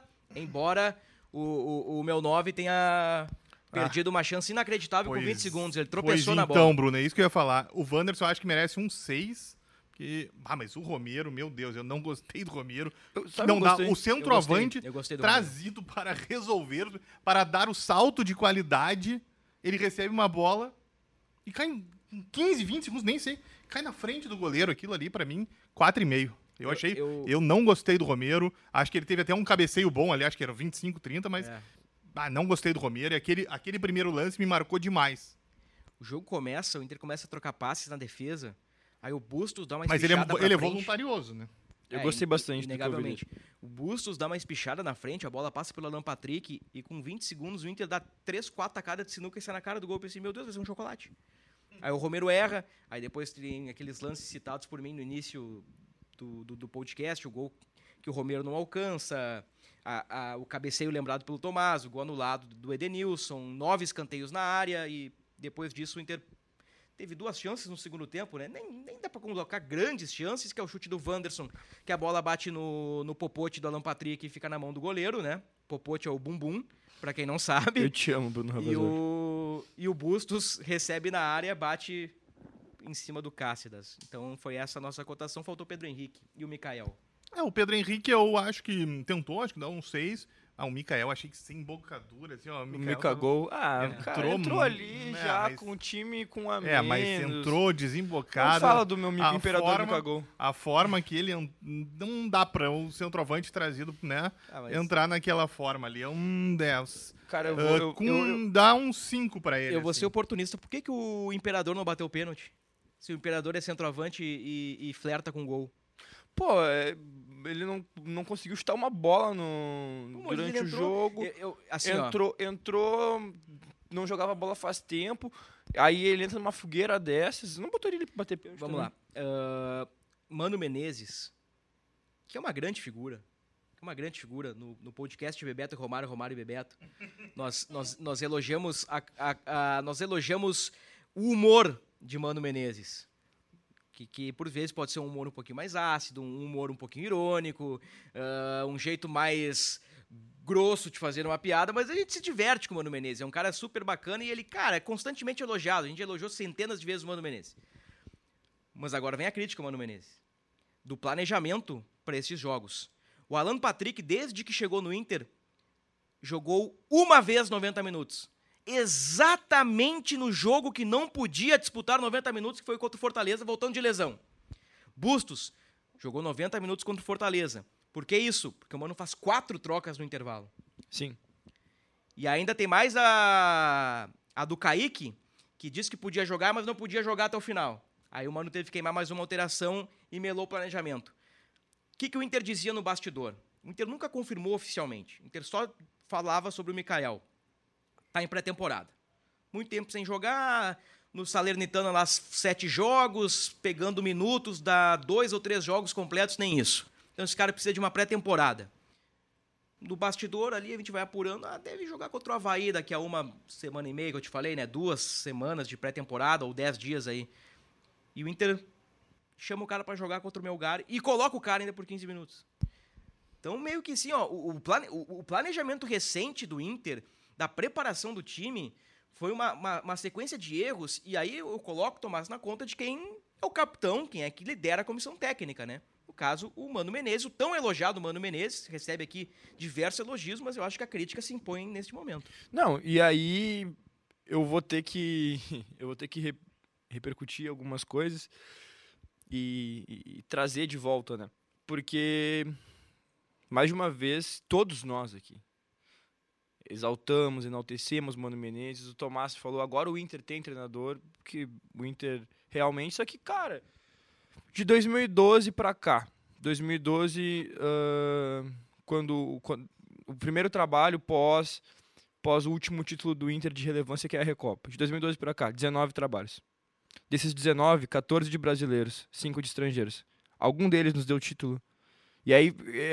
o meu 9 tenha perdido uma chance inacreditável com 20 segundos. Ele tropeçou na bola. Então, Bruno, é isso que eu ia falar. O Wanderson eu acho que merece um 6. Mas o Romero, meu Deus, eu não gostei do Romero. O centroavante trazido para resolver, para dar o salto de qualidade, ele recebe uma bola e cai em 15, 20 segundos, nem sei. Cai na frente do goleiro, aquilo ali, pra mim, 4,5. Eu não gostei do Romero. Acho que ele teve até um cabeceio bom ali, acho que era 25, 30, mas não gostei do Romero. E aquele primeiro lance me marcou demais. O jogo começa, o Inter começa a trocar passes na defesa. Aí o Bustos dá uma espichada pra frente. Mas ele é voluntarioso, né? Eu gostei bastante inegavelmente. O Bustos dá uma espichada na frente, a bola passa pelo Alan Patrick e com 20 segundos o Inter dá 3, 4 tacadas de sinuca e sai na cara do gol. Eu pensei, meu Deus, vai ser um chocolate. Aí o Romero erra, aí depois tem aqueles lances citados por mim no início do podcast, o gol que o Romero não alcança, o cabeceio lembrado pelo Tomás, o gol anulado do Edenilson, 9 escanteios na área e depois disso o Inter teve 2 chances no segundo tempo, né? Nem dá pra colocar grandes chances, que é o chute do Wanderson, que a bola bate no popote do Alan Patrick e fica na mão do goleiro, né? Popote é o bumbum, pra quem não sabe. Eu te amo, Bruno Ravazor. E o Bustos recebe na área, bate em cima do Cáceres. Então foi essa a nossa cotação, faltou o Pedro Henrique e o Mikael. O Pedro Henrique eu acho que tentou, acho que dá um 6. O Mikael, achei que sem embocadura, assim, o Mikael entrou ali já com o time com a menos. Mas entrou desembocado. Não fala do meu amigo imperador Mikael. A forma que ele... Não dá pra um centroavante trazido, né, entrar naquela forma ali. É um 10. Cara, dá um 5 pra ele. Eu vou ser oportunista. Por que o imperador não bateu o pênalti? Se o imperador é centroavante e flerta com gol. Ele não conseguiu chutar uma bola durante o jogo. Entrou, não jogava bola faz tempo. Aí ele entra numa fogueira dessas. Não botaria ele pra bater pênalti. Vamos lá. Mano Menezes, que é uma grande figura. No podcast Bebeto e Romário, Romário e Bebeto. Nós elogiamos nós elogiamos o humor de Mano Menezes. Que por vezes pode ser um humor um pouquinho mais ácido, um humor um pouquinho irônico, um jeito mais grosso de fazer uma piada, mas a gente se diverte com o Mano Menezes. É um cara super bacana e ele, cara, é constantemente elogiado. A gente elogiou centenas de vezes o Mano Menezes. Mas agora vem a crítica ao Mano Menezes. Do planejamento para esses jogos. O Alan Patrick, desde que chegou no Inter, jogou uma vez 90 minutos. Exatamente no jogo que não podia disputar 90 minutos, que foi contra o Fortaleza, voltando de lesão. Bustos Jogou 90 minutos contra o Fortaleza. Por que isso? Porque o Mano faz 4 trocas no intervalo. Sim. E ainda tem mais a do Kaique, que disse que podia jogar, mas não podia jogar até o final. Aí o Mano teve que queimar mais uma alteração e melou o planejamento. O que o Inter dizia no bastidor? O Inter nunca confirmou oficialmente. O Inter só falava sobre o Mikael. Tá em pré-temporada. Muito tempo sem jogar, no Salernitana lá 7 jogos, pegando minutos, dá 2 ou 3 jogos completos, nem isso. Então esse cara precisa de uma pré-temporada. No bastidor ali a gente vai apurando, deve jogar contra o Avaí daqui a 1 semana e meia, que eu te falei, né? 2 semanas de pré-temporada ou 10 dias aí. E o Inter chama o cara pra jogar contra o Melgar e coloca o cara ainda por 15 minutos. Então meio que assim, ó, o planejamento recente do Inter, da preparação do time, foi uma sequência de erros, e aí eu coloco o Tomás na conta de quem é o capitão, quem é que lidera a comissão técnica, né? No caso, o Mano Menezes, o tão elogiado Mano Menezes, recebe aqui diversos elogios, mas eu acho que a crítica se impõe neste momento. Não, e aí eu vou ter que repercutir algumas coisas e trazer de volta, né? Porque, mais de uma vez, todos nós aqui exaltamos, enaltecemos Mano Menezes. O Tomás falou, agora o Inter tem treinador, porque o Inter realmente... Só que, cara, de 2012 para cá, 2012, quando o primeiro trabalho pós o último título do Inter de relevância, que é a Recopa. De 2012 para cá, 19 trabalhos. Desses 19, 14 de brasileiros, 5 de estrangeiros. Algum deles nos deu título. E aí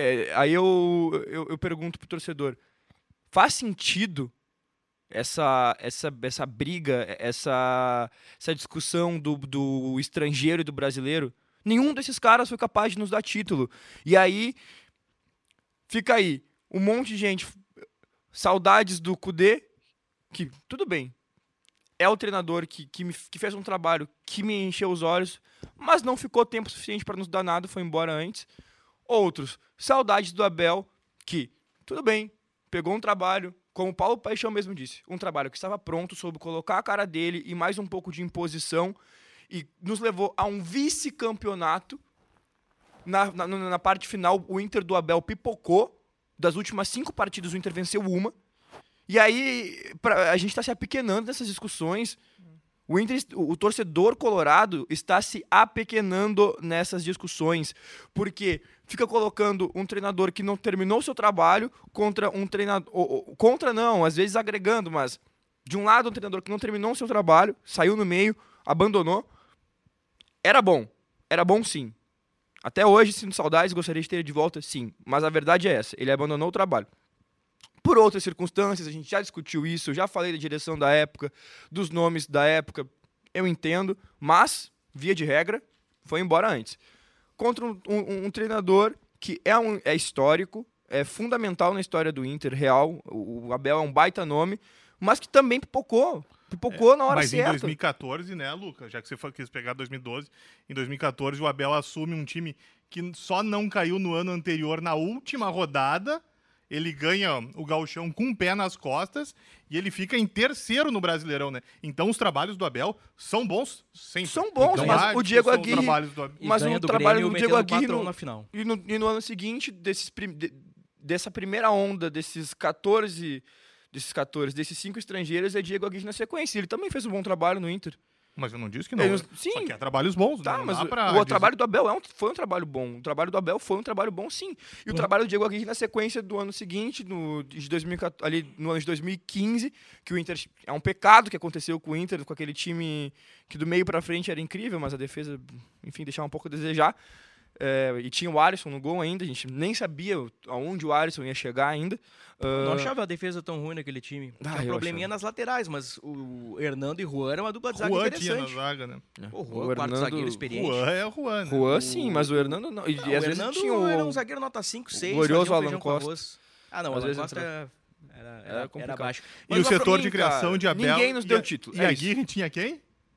eu pergunto pro torcedor, faz sentido essa briga, essa discussão do estrangeiro e do brasileiro? Nenhum desses caras foi capaz de nos dar título. E aí, fica aí, um monte de gente, saudades do Kudê, que, tudo bem, é o treinador que fez um trabalho que me encheu os olhos, mas não ficou tempo suficiente para nos dar nada, foi embora antes. Outros, saudades do Abel, que, tudo bem, pegou um trabalho, como o Paulo Paixão mesmo disse, um trabalho que estava pronto, soube colocar a cara dele e mais um pouco de imposição, e nos levou a um vice-campeonato. Na parte final, o Inter do Abel pipocou. Das últimas 5 partidas, o Inter venceu uma. E aí, a gente está se apequenando nessas discussões. O torcedor colorado está se apequenando nessas discussões, porque fica colocando um treinador que não terminou o seu trabalho contra um treinador... Contra não, às vezes agregando, mas... De um lado, um treinador que não terminou o seu trabalho, saiu no meio, abandonou. Era bom sim. Até hoje, sinto saudades, gostaria de ter ele de volta, sim. Mas a verdade é essa, ele abandonou o trabalho. Por outras circunstâncias, a gente já discutiu isso, eu já falei da direção da época, dos nomes da época, eu entendo, mas, via de regra, foi embora antes. Contra um treinador que é histórico, é fundamental na história do Inter, real, o Abel é um baita nome, mas que também pipocou na hora certa. Mas em 2014, né, Lucas, já que você quis pegar 2012, em 2014 o Abel assume um time que só não caiu no ano anterior, na última rodada, ele ganha o Gauchão com um pé nas costas e ele fica em terceiro no Brasileirão, né? Então os trabalhos do Abel são bons, sempre. São bons, mas o Diego Aguirre... Mas o trabalho do Diego Aguirre na final. E no ano seguinte, dessa primeira onda, desses 5 estrangeiros, é Diego Aguirre na sequência. Ele também fez um bom trabalho no Inter. Mas eu não disse que não. Sim. Só que é trabalhos bons. Tá, não mas o trabalho do Abel foi um trabalho bom. O trabalho do Abel foi um trabalho bom, sim. E o trabalho do Diego Aguirre na sequência do ano seguinte, no ano de 2015, que o Inter... É um pecado que aconteceu com o Inter, com aquele time que do meio pra frente era incrível, mas a defesa, enfim, deixava um pouco a desejar. E tinha o Alisson no gol ainda, a gente nem sabia aonde o Alisson ia chegar ainda. Não achava a defesa tão ruim naquele time. Tinha um probleminha nas laterais, mas o Hernando e Juan eram uma dupla de zaga interessante. Juan tinha na zaga, né? O Juan, quarto zagueiro experiente. Juan é o Juan, né? Juan sim, mas o Hernando não. E às vezes tinha era um zagueiro nota 5, 6. Glorioso Alan Costa. Não, o Alan Costa era baixo. Mas e o setor de criação de Abel... Ninguém nos deu título. E a Aguirre tinha quem?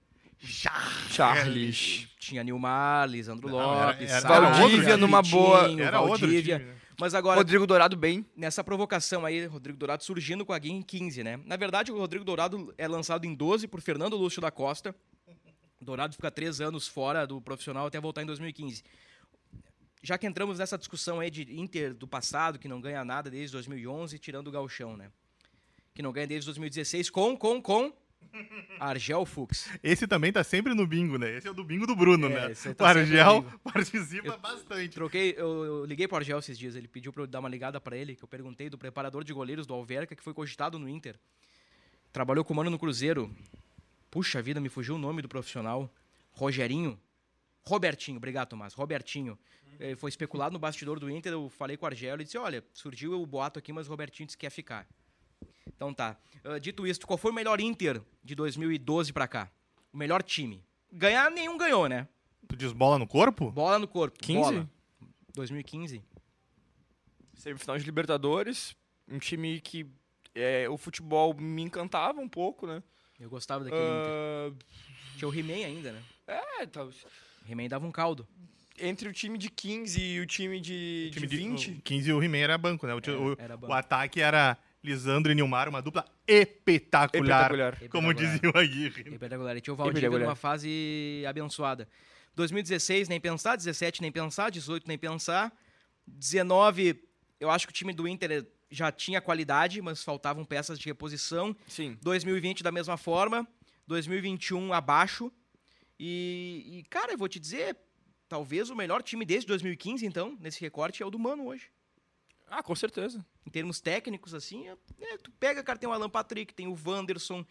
Charles. Tinha Nilmar, Lisandro Lopes, Valdívia numa boa. Era outro time, né? Mas agora, Rodrigo Dourado bem. Nessa provocação aí, Rodrigo Dourado surgindo com a Aguirre em 15, né? Na verdade, o Rodrigo Dourado é lançado em 12 por Fernando Lúcio da Costa. Dourado fica 3 anos fora do profissional até voltar em 2015. já que entramos nessa discussão aí de Inter do passado, que não ganha nada desde 2011, tirando o Gauchão, né? Que não ganha desde 2016 com Argel Fuchs. Esse também tá sempre no bingo, né? Esse é o do bingo do Bruno, né? Tá o Argel participa bastante. Eu liguei pro Argel esses dias, ele pediu pra eu dar uma ligada pra ele, que eu perguntei do preparador de goleiros do Alverca, que foi cogitado no Inter. Trabalhou com o Mano no Cruzeiro. Puxa vida, me fugiu o nome do profissional. Robertinho, obrigado, Tomás. Robertinho. Ele foi especulado no bastidor do Inter, eu falei com o Argel, ele disse, olha, surgiu o boato aqui, mas o Robertinho disse que quer ficar. Então tá. Dito isso, qual foi o melhor Inter de 2012 pra cá? O melhor time? Ganhar, nenhum ganhou, né? Tu diz bola no corpo? Bola no corpo. 15? Bola. 2015. Semifinal de Libertadores, um time que o futebol me encantava um pouco, né? Eu gostava daquele Inter. Tinha o He-Man ainda, né? Talvez. O He-Man dava um caldo. Entre o time de 15 e o time de 20. O 15 e o He-Man era banco, né? Era banco. O ataque era Lisandro e Nilmar, uma dupla espetacular. Como dizia o Aguirre. Espetacular. E tinha o Valdívia numa fase abençoada. 2016, nem pensar. 17, nem pensar. 18, nem pensar. 19, eu acho que o time do Inter já tinha qualidade, mas faltavam peças de reposição. Sim. 2020, da mesma forma. 2021, abaixo. E cara, eu vou te dizer, talvez o melhor time desde 2015, então, nesse recorte, é o do Mano hoje. Ah, com certeza. Em termos técnicos, assim, tu pega, cara, tem o Alan Patrick, tem o Wanderson,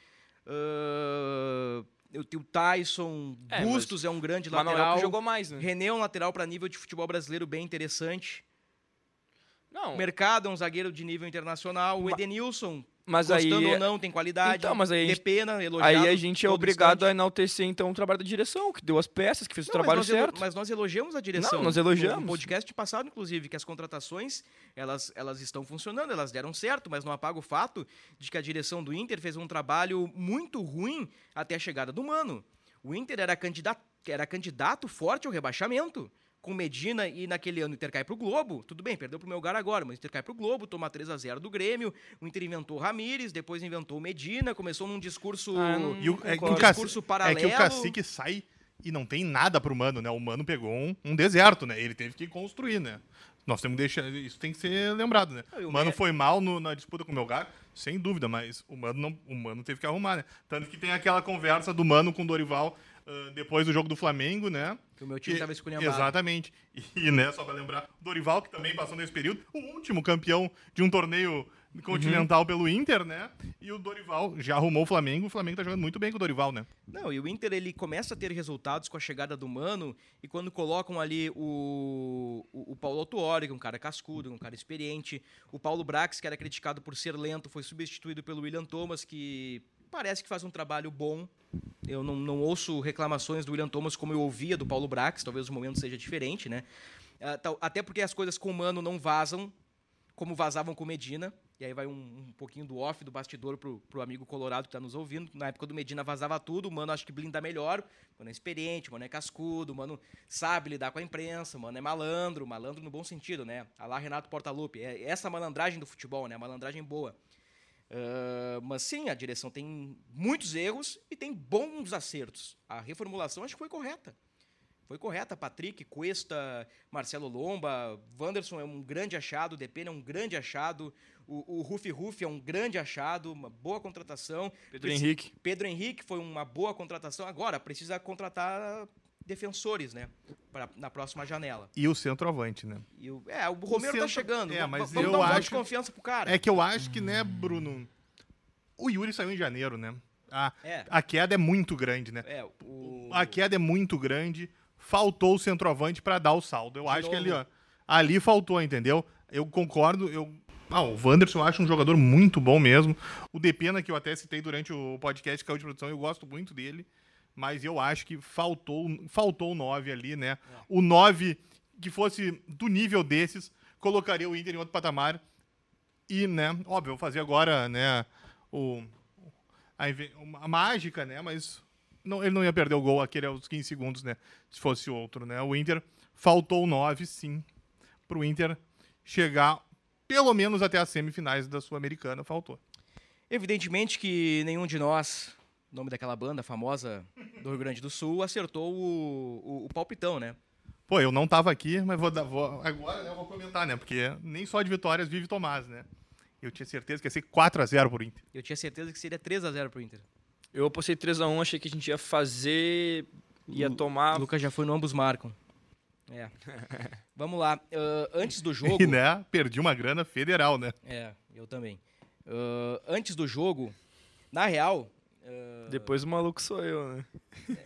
tem o Tyson, Bustos é um grande lateral. Manoel que jogou mais, né? René é um lateral para nível de futebol brasileiro bem interessante. Não. O Mercado é um zagueiro de nível internacional. O Edenilson, mas gostando aí, ou não, tem qualidade. Então, mas aí, Depena, elogiado. Aí a gente é obrigado a enaltecer, então, o trabalho da direção, que deu as peças, que fez o trabalho certo. Mas nós elogiamos a direção. Não, nós elogiamos. No podcast passado, inclusive, que as contratações, elas estão funcionando, elas deram certo, mas não apaga o fato de que a direção do Inter fez um trabalho muito ruim até a chegada do Mano. O Inter era candidato forte ao rebaixamento. Com Medina e naquele ano o Inter cai pro Globo, tudo bem, perdeu pro Melgar agora, mas o Inter cai pro Globo, toma 3-0 do Grêmio, o Inter inventou o Ramires, depois inventou o Medina, começou num discurso, discurso paralelo. É que o Cacique sai e não tem nada pro Mano, né? O Mano pegou um deserto, né? Ele teve que construir, né? Nós temos que deixar, isso tem que ser lembrado, né? O Mano foi mal na disputa com o Melgar, sem dúvida, mas o Mano teve que arrumar, né? Tanto que tem aquela conversa do Mano com o Dorival, depois do jogo do Flamengo, né? Que o meu time estava esculhambado. Exatamente. E, né, só para lembrar, o Dorival, que também passou nesse período, o último campeão de um torneio continental pelo Inter, né? E o Dorival já arrumou o Flamengo tá jogando muito bem com o Dorival, né? Não, e o Inter, ele começa a ter resultados com a chegada do Mano, e quando colocam ali o Paulo Autuori, que é um cara cascudo, um cara experiente, o Paulo Brax, que era criticado por ser lento, foi substituído pelo William Thomas, que parece que faz um trabalho bom. Eu não ouço reclamações do William Thomas como eu ouvia do Paulo Brax, talvez o momento seja diferente, né? Até porque as coisas com o Mano não vazam como vazavam com o Medina, e aí vai um pouquinho do off, do bastidor pro amigo colorado que tá nos ouvindo. Na época do Medina vazava tudo, o Mano acho que blinda melhor, o Mano é experiente, o Mano é cascudo, o Mano sabe lidar com a imprensa, o Mano é malandro no bom sentido, né? A lá Renato Portaluppi, é essa malandragem do futebol, né? A malandragem boa. Mas sim, a direção tem muitos erros e tem bons acertos. A reformulação acho que foi correta. Foi correta. Patrick, Cuesta, Marcelo Lomba, Wanderson é um grande achado, Depena é um grande achado, o Rufi é um grande achado, uma boa contratação. Pedro Henrique foi uma boa contratação. Agora, precisa contratar defensores, né? Na próxima janela. E o centroavante, né? O Romero tá chegando. Mas vamos dar um voto de confiança pro cara. É que eu acho que, né, Bruno? O Yuri saiu em janeiro, né? A queda é muito grande, né? A queda é muito grande. Faltou o centroavante para dar o saldo. Eu acho que ali faltou, entendeu? Eu concordo. O Wanderson eu acho um jogador muito bom mesmo. O Depena, que eu até citei durante o podcast Caiu de Produção, eu gosto muito dele. Mas eu acho que faltou o 9 ali, né? O 9 que fosse do nível desses, colocaria o Inter em outro patamar. E, né, óbvio, eu vou fazer agora, né, a mágica, né? Mas ele não ia perder o gol aquele aos 15 segundos, né? Se fosse outro, né? O Inter faltou o 9, sim, pro Inter chegar pelo menos até as semifinais da Sul-Americana, faltou. Evidentemente que nenhum de nós, o nome daquela banda famosa do Rio Grande do Sul, acertou o palpitão, né? Pô, eu não tava aqui, mas agora né, eu vou comentar, né? Porque nem só de vitórias vive Tomás, né? Eu tinha certeza que ia ser 4-0 pro Inter. Eu tinha certeza que seria 3-0 pro Inter. Eu apostei 3-1, achei que a gente ia fazer, ia tomar... O Lucas já foi no ambos marcam. É. Vamos lá. Antes do jogo... E, né, perdi uma grana federal, né? Eu também. Antes do jogo, na real... Depois o maluco sou eu, né?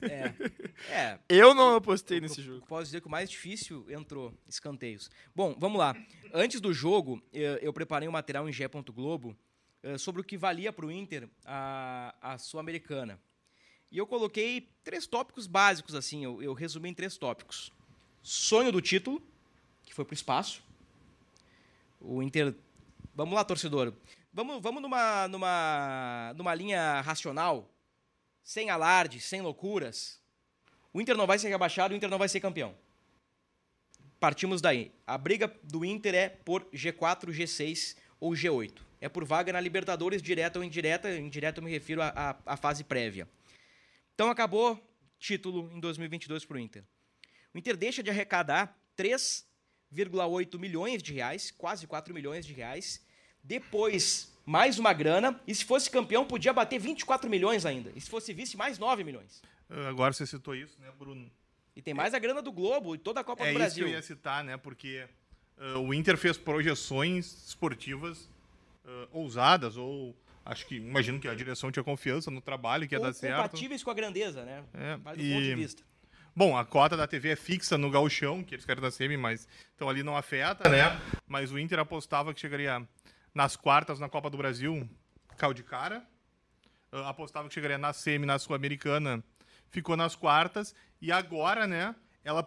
Eu não apostei nesse jogo. Posso dizer que o mais difícil entrou, escanteios. Bom, vamos lá. Antes do jogo, eu preparei um material em Gé. Globo sobre o que valia para o Inter a Sul-Americana. E eu coloquei 3 tópicos básicos, assim, eu resumi em 3 tópicos. Sonho do título, que foi para o espaço. O Inter... Vamos lá, torcedor. Vamos numa linha racional, sem alarde, sem loucuras. O Inter não vai ser rebaixado, o Inter não vai ser campeão. Partimos daí. A briga do Inter é por G4, G6 ou G8. É por vaga na Libertadores, direta ou indireta. Indireta eu me refiro à fase prévia. Então acabou título em 2022 para o Inter. O Inter deixa de arrecadar 3,8 milhões de reais, quase 4 milhões de reais. Depois, mais uma grana. E se fosse campeão, podia bater 24 milhões ainda. E se fosse vice, mais 9 milhões. Agora você citou isso, né, Bruno? E tem mais a grana do Globo e toda a Copa do Brasil. É isso que eu ia citar, né? Porque o Inter fez projeções esportivas ousadas, ou imagino que a direção tinha confiança no trabalho que ia dar certo. Compatíveis com a grandeza, né? Do ponto de vista. Bom, a cota da TV é fixa no gauchão, que eles querem da semi, mas então ali não afeta, né? Mas o Inter apostava que chegaria nas quartas na Copa do Brasil, caiu de cara. Apostava que chegaria na semi, na Sul-Americana, ficou nas quartas. E agora, né, ela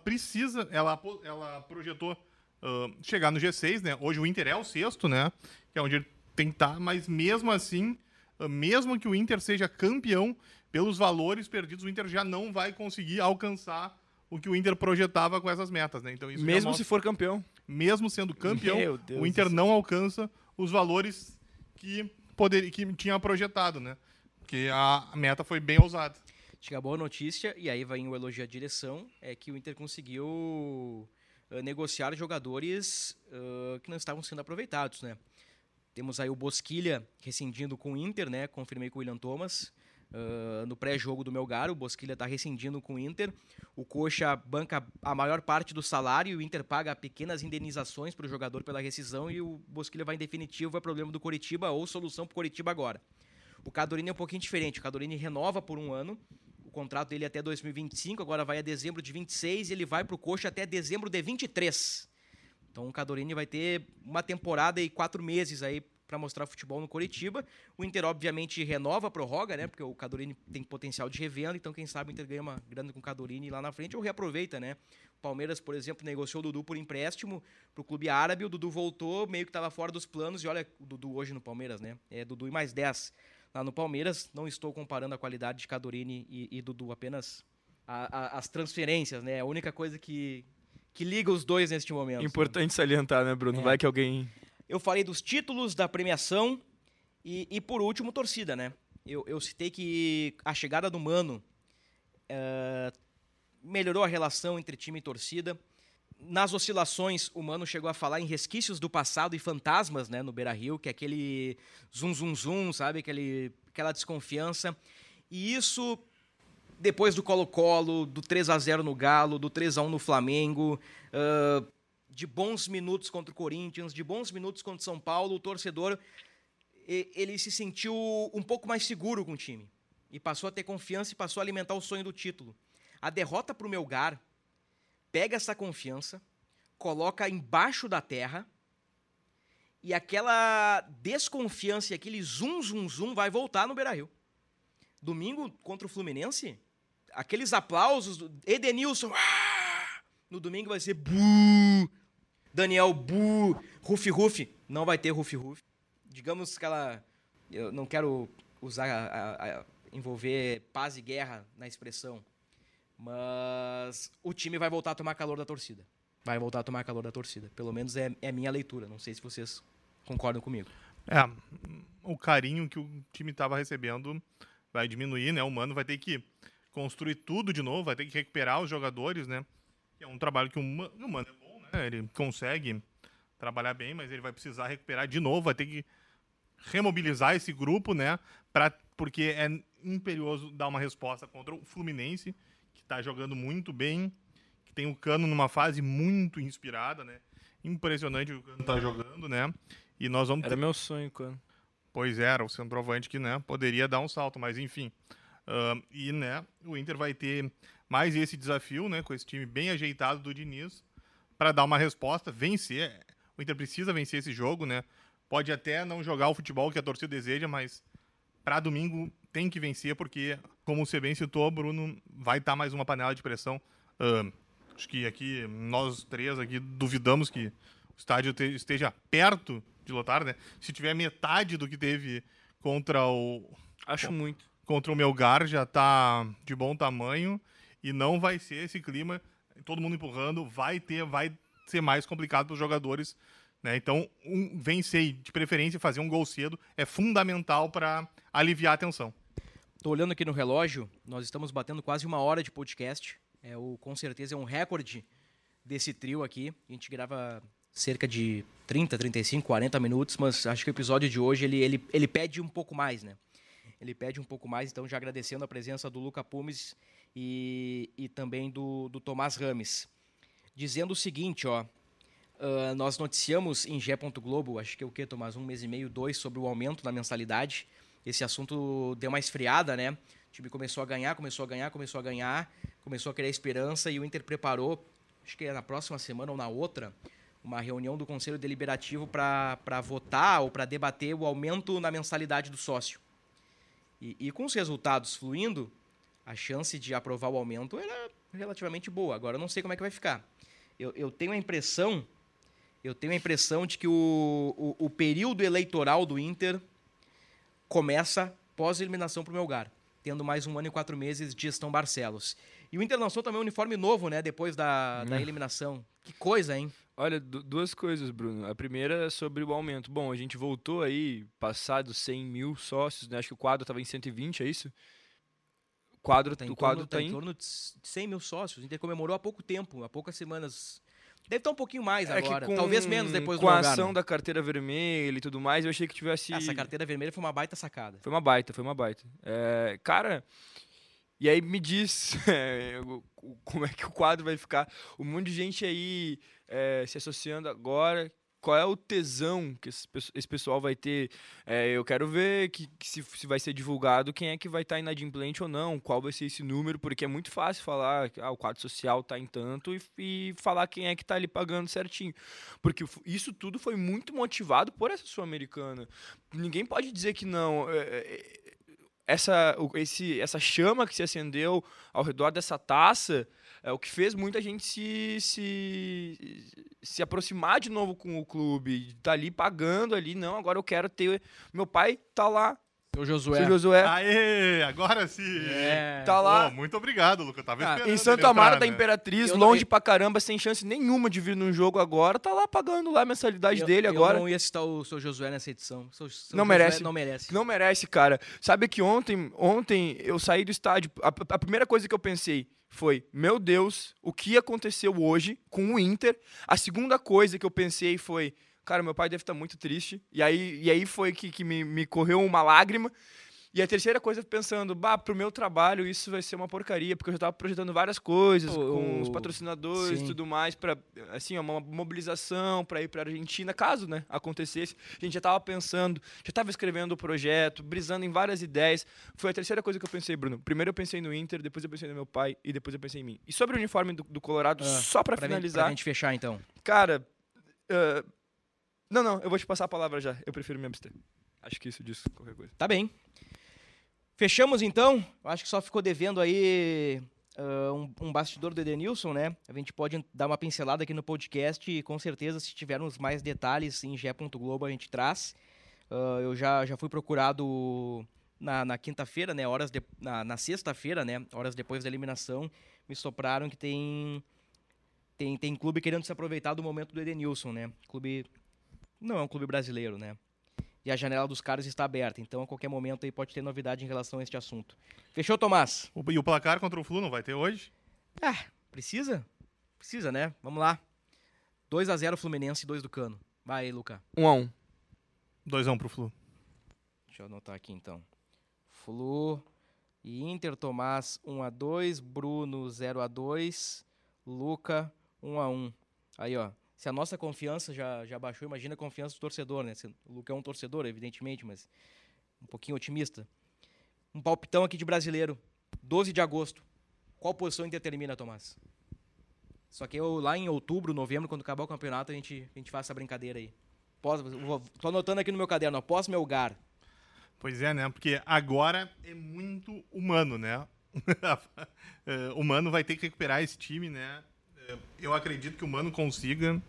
projetou chegar no G6, né? Hoje o Inter é o 6º, né? Que é onde ele tem que estar, mas mesmo assim, mesmo que o Inter seja campeão, pelos valores perdidos, o Inter já não vai conseguir alcançar o que o Inter projetava com essas metas, né? Então, isso mesmo se for campeão. Mesmo sendo campeão, o Inter não alcança os valores que tinha projetado, né? Porque a meta foi bem ousada. Chega a boa notícia, e aí vai o elogio à direção, é que o Inter conseguiu negociar jogadores que não estavam sendo aproveitados, né? Temos aí o Bosquilha rescindindo com o Inter, né? Confirmei com o William Thomas. No pré-jogo do Melgar, o Bosquilha está rescindindo com o Inter. O Coxa banca a maior parte do salário e o Inter paga pequenas indenizações para o jogador pela rescisão e o Bosquilha vai em definitivo, é problema do Coritiba ou solução para o Coritiba agora. O Cadorini é um pouquinho diferente, o Cadorini renova por 1 ano, o contrato dele é até 2025, agora vai a dezembro de 26 e ele vai para o Coxa até dezembro de 23. Então o Cadorini vai ter uma temporada e 4 meses aí para mostrar futebol no Coritiba. O Inter, obviamente, renova, prorroga, né? Porque o Cadorini tem potencial de revenda, então quem sabe o Inter ganha uma grana com o Cadorini lá na frente ou reaproveita, né? O Palmeiras, por exemplo, negociou o Dudu por empréstimo pro clube árabe, o Dudu voltou, meio que estava fora dos planos, e olha o Dudu hoje no Palmeiras, né? É Dudu e mais 10 lá no Palmeiras. Não estou comparando a qualidade de Cadorini e Dudu, apenas as transferências, né? A única coisa que liga os dois neste momento. Importante salientar, né, Bruno? Vai que alguém... Eu falei dos títulos, da premiação e por último, torcida, né? Eu citei que a chegada do Mano melhorou a relação entre time e torcida. Nas oscilações, o Mano chegou a falar em resquícios do passado e fantasmas, né, no Beira-Rio, que é aquele zum, sabe? Aquela desconfiança. E isso, depois do Colo-Colo, do 3-0 no Galo, do 3-1 no Flamengo... de bons minutos contra o Corinthians, de bons minutos contra o São Paulo, o torcedor ele se sentiu um pouco mais seguro com o time. E passou a ter confiança e passou a alimentar o sonho do título. A derrota para o Melgar pega essa confiança, coloca embaixo da terra e aquela desconfiança e aquele zum vai voltar no Beira-Rio. Domingo contra o Fluminense, aqueles aplausos do Edenilson... No domingo vai ser bu, Daniel bu, Rufi, não vai ter Rufi. Digamos que eu não quero usar, envolver paz e guerra na expressão, mas o time vai voltar a tomar calor da torcida. Pelo menos é a minha leitura, não sei se vocês concordam comigo. O carinho que o time estava recebendo vai diminuir, né? O Mano vai ter que construir tudo de novo, vai ter que recuperar os jogadores, né? É um trabalho que o Mano é bom, né? Ele consegue trabalhar bem, mas ele vai precisar recuperar de novo, vai ter que remobilizar esse grupo, né? Porque é imperioso dar uma resposta contra o Fluminense, que está jogando muito bem, que tem o Cano numa fase muito inspirada, né? Impressionante o que o Cano está jogando, né? E nós vamos Era meu sonho, Cano. Pois era, o centroavante que, né, poderia dar um salto, mas enfim. E, né, o Inter vai ter mais esse desafio, né, com esse time bem ajeitado do Diniz, para dar uma resposta, vencer. O Inter precisa vencer esse jogo, né? Pode até não jogar o futebol que a torcida deseja, mas para domingo tem que vencer, porque, como você bem citou, Bruno, vai estar mais uma panela de pressão. Acho que aqui, nós três aqui, duvidamos que o estádio esteja perto de lotar, né? Se tiver metade do que teve contra o... muito. Contra o Melgar, já tá de bom tamanho, e não vai ser esse clima, todo mundo empurrando, vai ser mais complicado para os jogadores, né? Então, vencer, de preferência, fazer um gol cedo é fundamental para aliviar a tensão. Tô olhando aqui no relógio, nós estamos batendo quase 1 hora de podcast. Com certeza é um recorde desse trio aqui. A gente grava cerca de 30, 35, 40 minutos, mas acho que o episódio de hoje ele pede um pouco mais, né? Ele pede um pouco mais, então já agradecendo a presença do Luca Pumes e também do Tomás Rames. Dizendo o seguinte, nós noticiamos em Gé. Globo, acho que Tomás, 1 mês e meio, 2, sobre o aumento da mensalidade. Esse assunto deu uma esfriada, né? O time começou a ganhar, começou a criar esperança, e o Inter preparou, acho que é na próxima semana ou na outra, uma reunião do Conselho Deliberativo para votar ou para debater o aumento na mensalidade do sócio. E com os resultados fluindo, a chance de aprovar o aumento era relativamente boa. Agora eu não sei como é que vai ficar. Eu tenho a impressão de que o período eleitoral do Inter começa pós-eliminação para o Melgar, tendo mais 1 ano e 4 meses de gestão Barcelos. E o Inter lançou também um uniforme novo, né, depois da eliminação. Que coisa, hein? Olha, 2 coisas, Bruno. A primeira é sobre o aumento. Bom, a gente voltou aí, passado 100 mil sócios, né? Acho que o quadro estava em 120, é isso? O quadro está em torno de 100 mil sócios. O Inter comemorou há pouco tempo, há poucas semanas. Deve estar um pouquinho mais agora, talvez menos depois do Melgar. Com a ação da carteira vermelha e tudo mais, eu achei que tivesse... Essa carteira vermelha foi uma baita sacada. Foi uma baita. Cara... E aí me diz como é que o quadro vai ficar. Um monte de gente aí se associando agora. Qual é o tesão que esse pessoal vai ter? Eu quero ver se vai ser divulgado quem é que vai estar inadimplente ou não, qual vai ser esse número, porque é muito fácil falar que o quadro social está em tanto e falar quem é que está ali pagando certinho. Porque isso tudo foi muito motivado por essa Sul-Americana. Ninguém pode dizer que não... Essa chama que se acendeu ao redor dessa taça é o que fez muita gente se aproximar de novo com o clube, tá ali pagando ali, não, agora eu quero ter... Meu pai tá lá. Seu Josué. Aê, agora sim. Tá lá. Muito obrigado, Luca. Tava esperando em Santo Amaro da né? Imperatriz, longe pra caramba, sem chance nenhuma de vir num jogo agora, tá lá pagando lá a mensalidade dele agora. Eu não ia citar o seu Josué nessa edição. Não merece. Não merece, cara. Sabe que ontem eu saí do estádio, a primeira coisa que eu pensei foi, meu Deus, o que aconteceu hoje com o Inter? A segunda coisa que eu pensei foi... Cara, meu pai deve estar muito triste. E aí foi que me correu uma lágrima. E a terceira coisa, pensando, pro meu trabalho isso vai ser uma porcaria, porque eu já estava projetando várias coisas com os patrocinadores e tudo mais, para assim, uma mobilização para ir para a Argentina, caso, né, acontecesse. A gente já estava pensando, já estava escrevendo o projeto, brisando em várias ideias. Foi a terceira coisa que eu pensei, Bruno. Primeiro eu pensei no Inter, depois eu pensei no meu pai e depois eu pensei em mim. E sobre o uniforme do Colorado, só para finalizar... Pra gente fechar, então. Cara... Não, eu vou te passar a palavra já. Eu prefiro me abster. Acho que isso diz qualquer coisa. Tá bem. Fechamos, então. Acho que só ficou devendo aí um bastidor do Edenilson, né? A gente pode dar uma pincelada aqui no podcast e, com certeza, se tivermos mais detalhes em Gé.globo, a gente traz. Eu já fui procurado na quinta-feira, né? Na sexta-feira, né? Horas depois da eliminação, me sopraram que tem clube querendo se aproveitar do momento do Edenilson, né? Clube... Não é um clube brasileiro, né? E a janela dos caras está aberta, então a qualquer momento aí pode ter novidade em relação a este assunto. Fechou, Tomás? E o placar contra o Flu não vai ter hoje? Precisa? Precisa, né? Vamos lá. 2-0 Fluminense e 2 do Cano. Vai aí, Luca. 1-1. 2-1 pro Flu. Deixa eu anotar aqui, então. Flu e Inter, Tomás 1-2, Bruno 0-2, Luca 1-1. Aí, ó. Se a nossa confiança já baixou, imagina a confiança do torcedor, né? O Luca é um torcedor, evidentemente, mas um pouquinho otimista. Um palpitão aqui de brasileiro. 12 de agosto. Qual posição Inter termina, Tomás? Só que lá em outubro, novembro, quando acabar o campeonato, a gente faz essa brincadeira aí. Tô anotando aqui no meu caderno, após Melgar. Pois é, né? Porque agora é muito humano, né? O Mano vai ter que recuperar esse time, né? Eu acredito que o Mano consiga.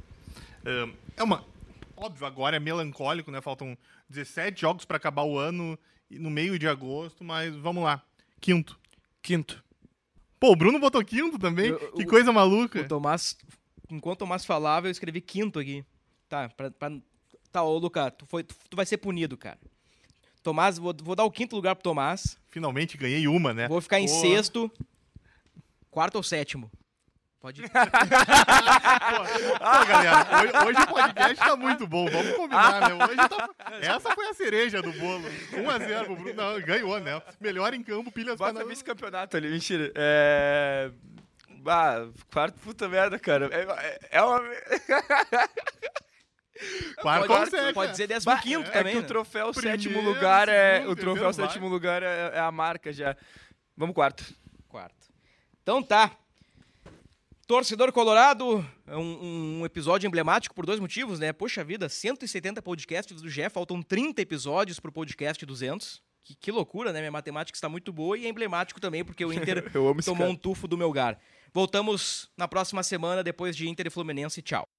Óbvio, agora é melancólico, né? Faltam 17 jogos para acabar o ano no meio de agosto, mas vamos lá. Quinto. Pô, o Bruno botou quinto também? Que coisa maluca. O Tomás, enquanto o Tomás falava, eu escrevi quinto aqui. Tá, tá, ô Luca, tu vai ser punido, cara. Tomás, vou dar o quinto lugar pro Tomás. Finalmente ganhei uma, né? Vou ficar em sexto, quarto ou sétimo. Pode ir. Pô, galera, hoje o podcast tá muito bom, vamos combinar, né? Essa foi a cereja do bolo. 1-0 pro Bruno. Não, ganhou, né? Melhor em campo, pilhas para para vice-campeonato ali, mentira. Quarto, puta merda, cara. É uma... Quarto ou sétimo. Pode dizer 15º também. Que o troféu sétimo lugar é a marca já. Vamos quarto. Então tá. Torcedor Colorado, um episódio emblemático por 2 motivos, né? Poxa vida, 170 podcasts do GE, faltam 30 episódios pro podcast 200. Que loucura, né? Minha matemática está muito boa e é emblemático também, porque o Inter tomou um tufo do Melgar. Voltamos na próxima semana, depois de Inter e Fluminense. Tchau.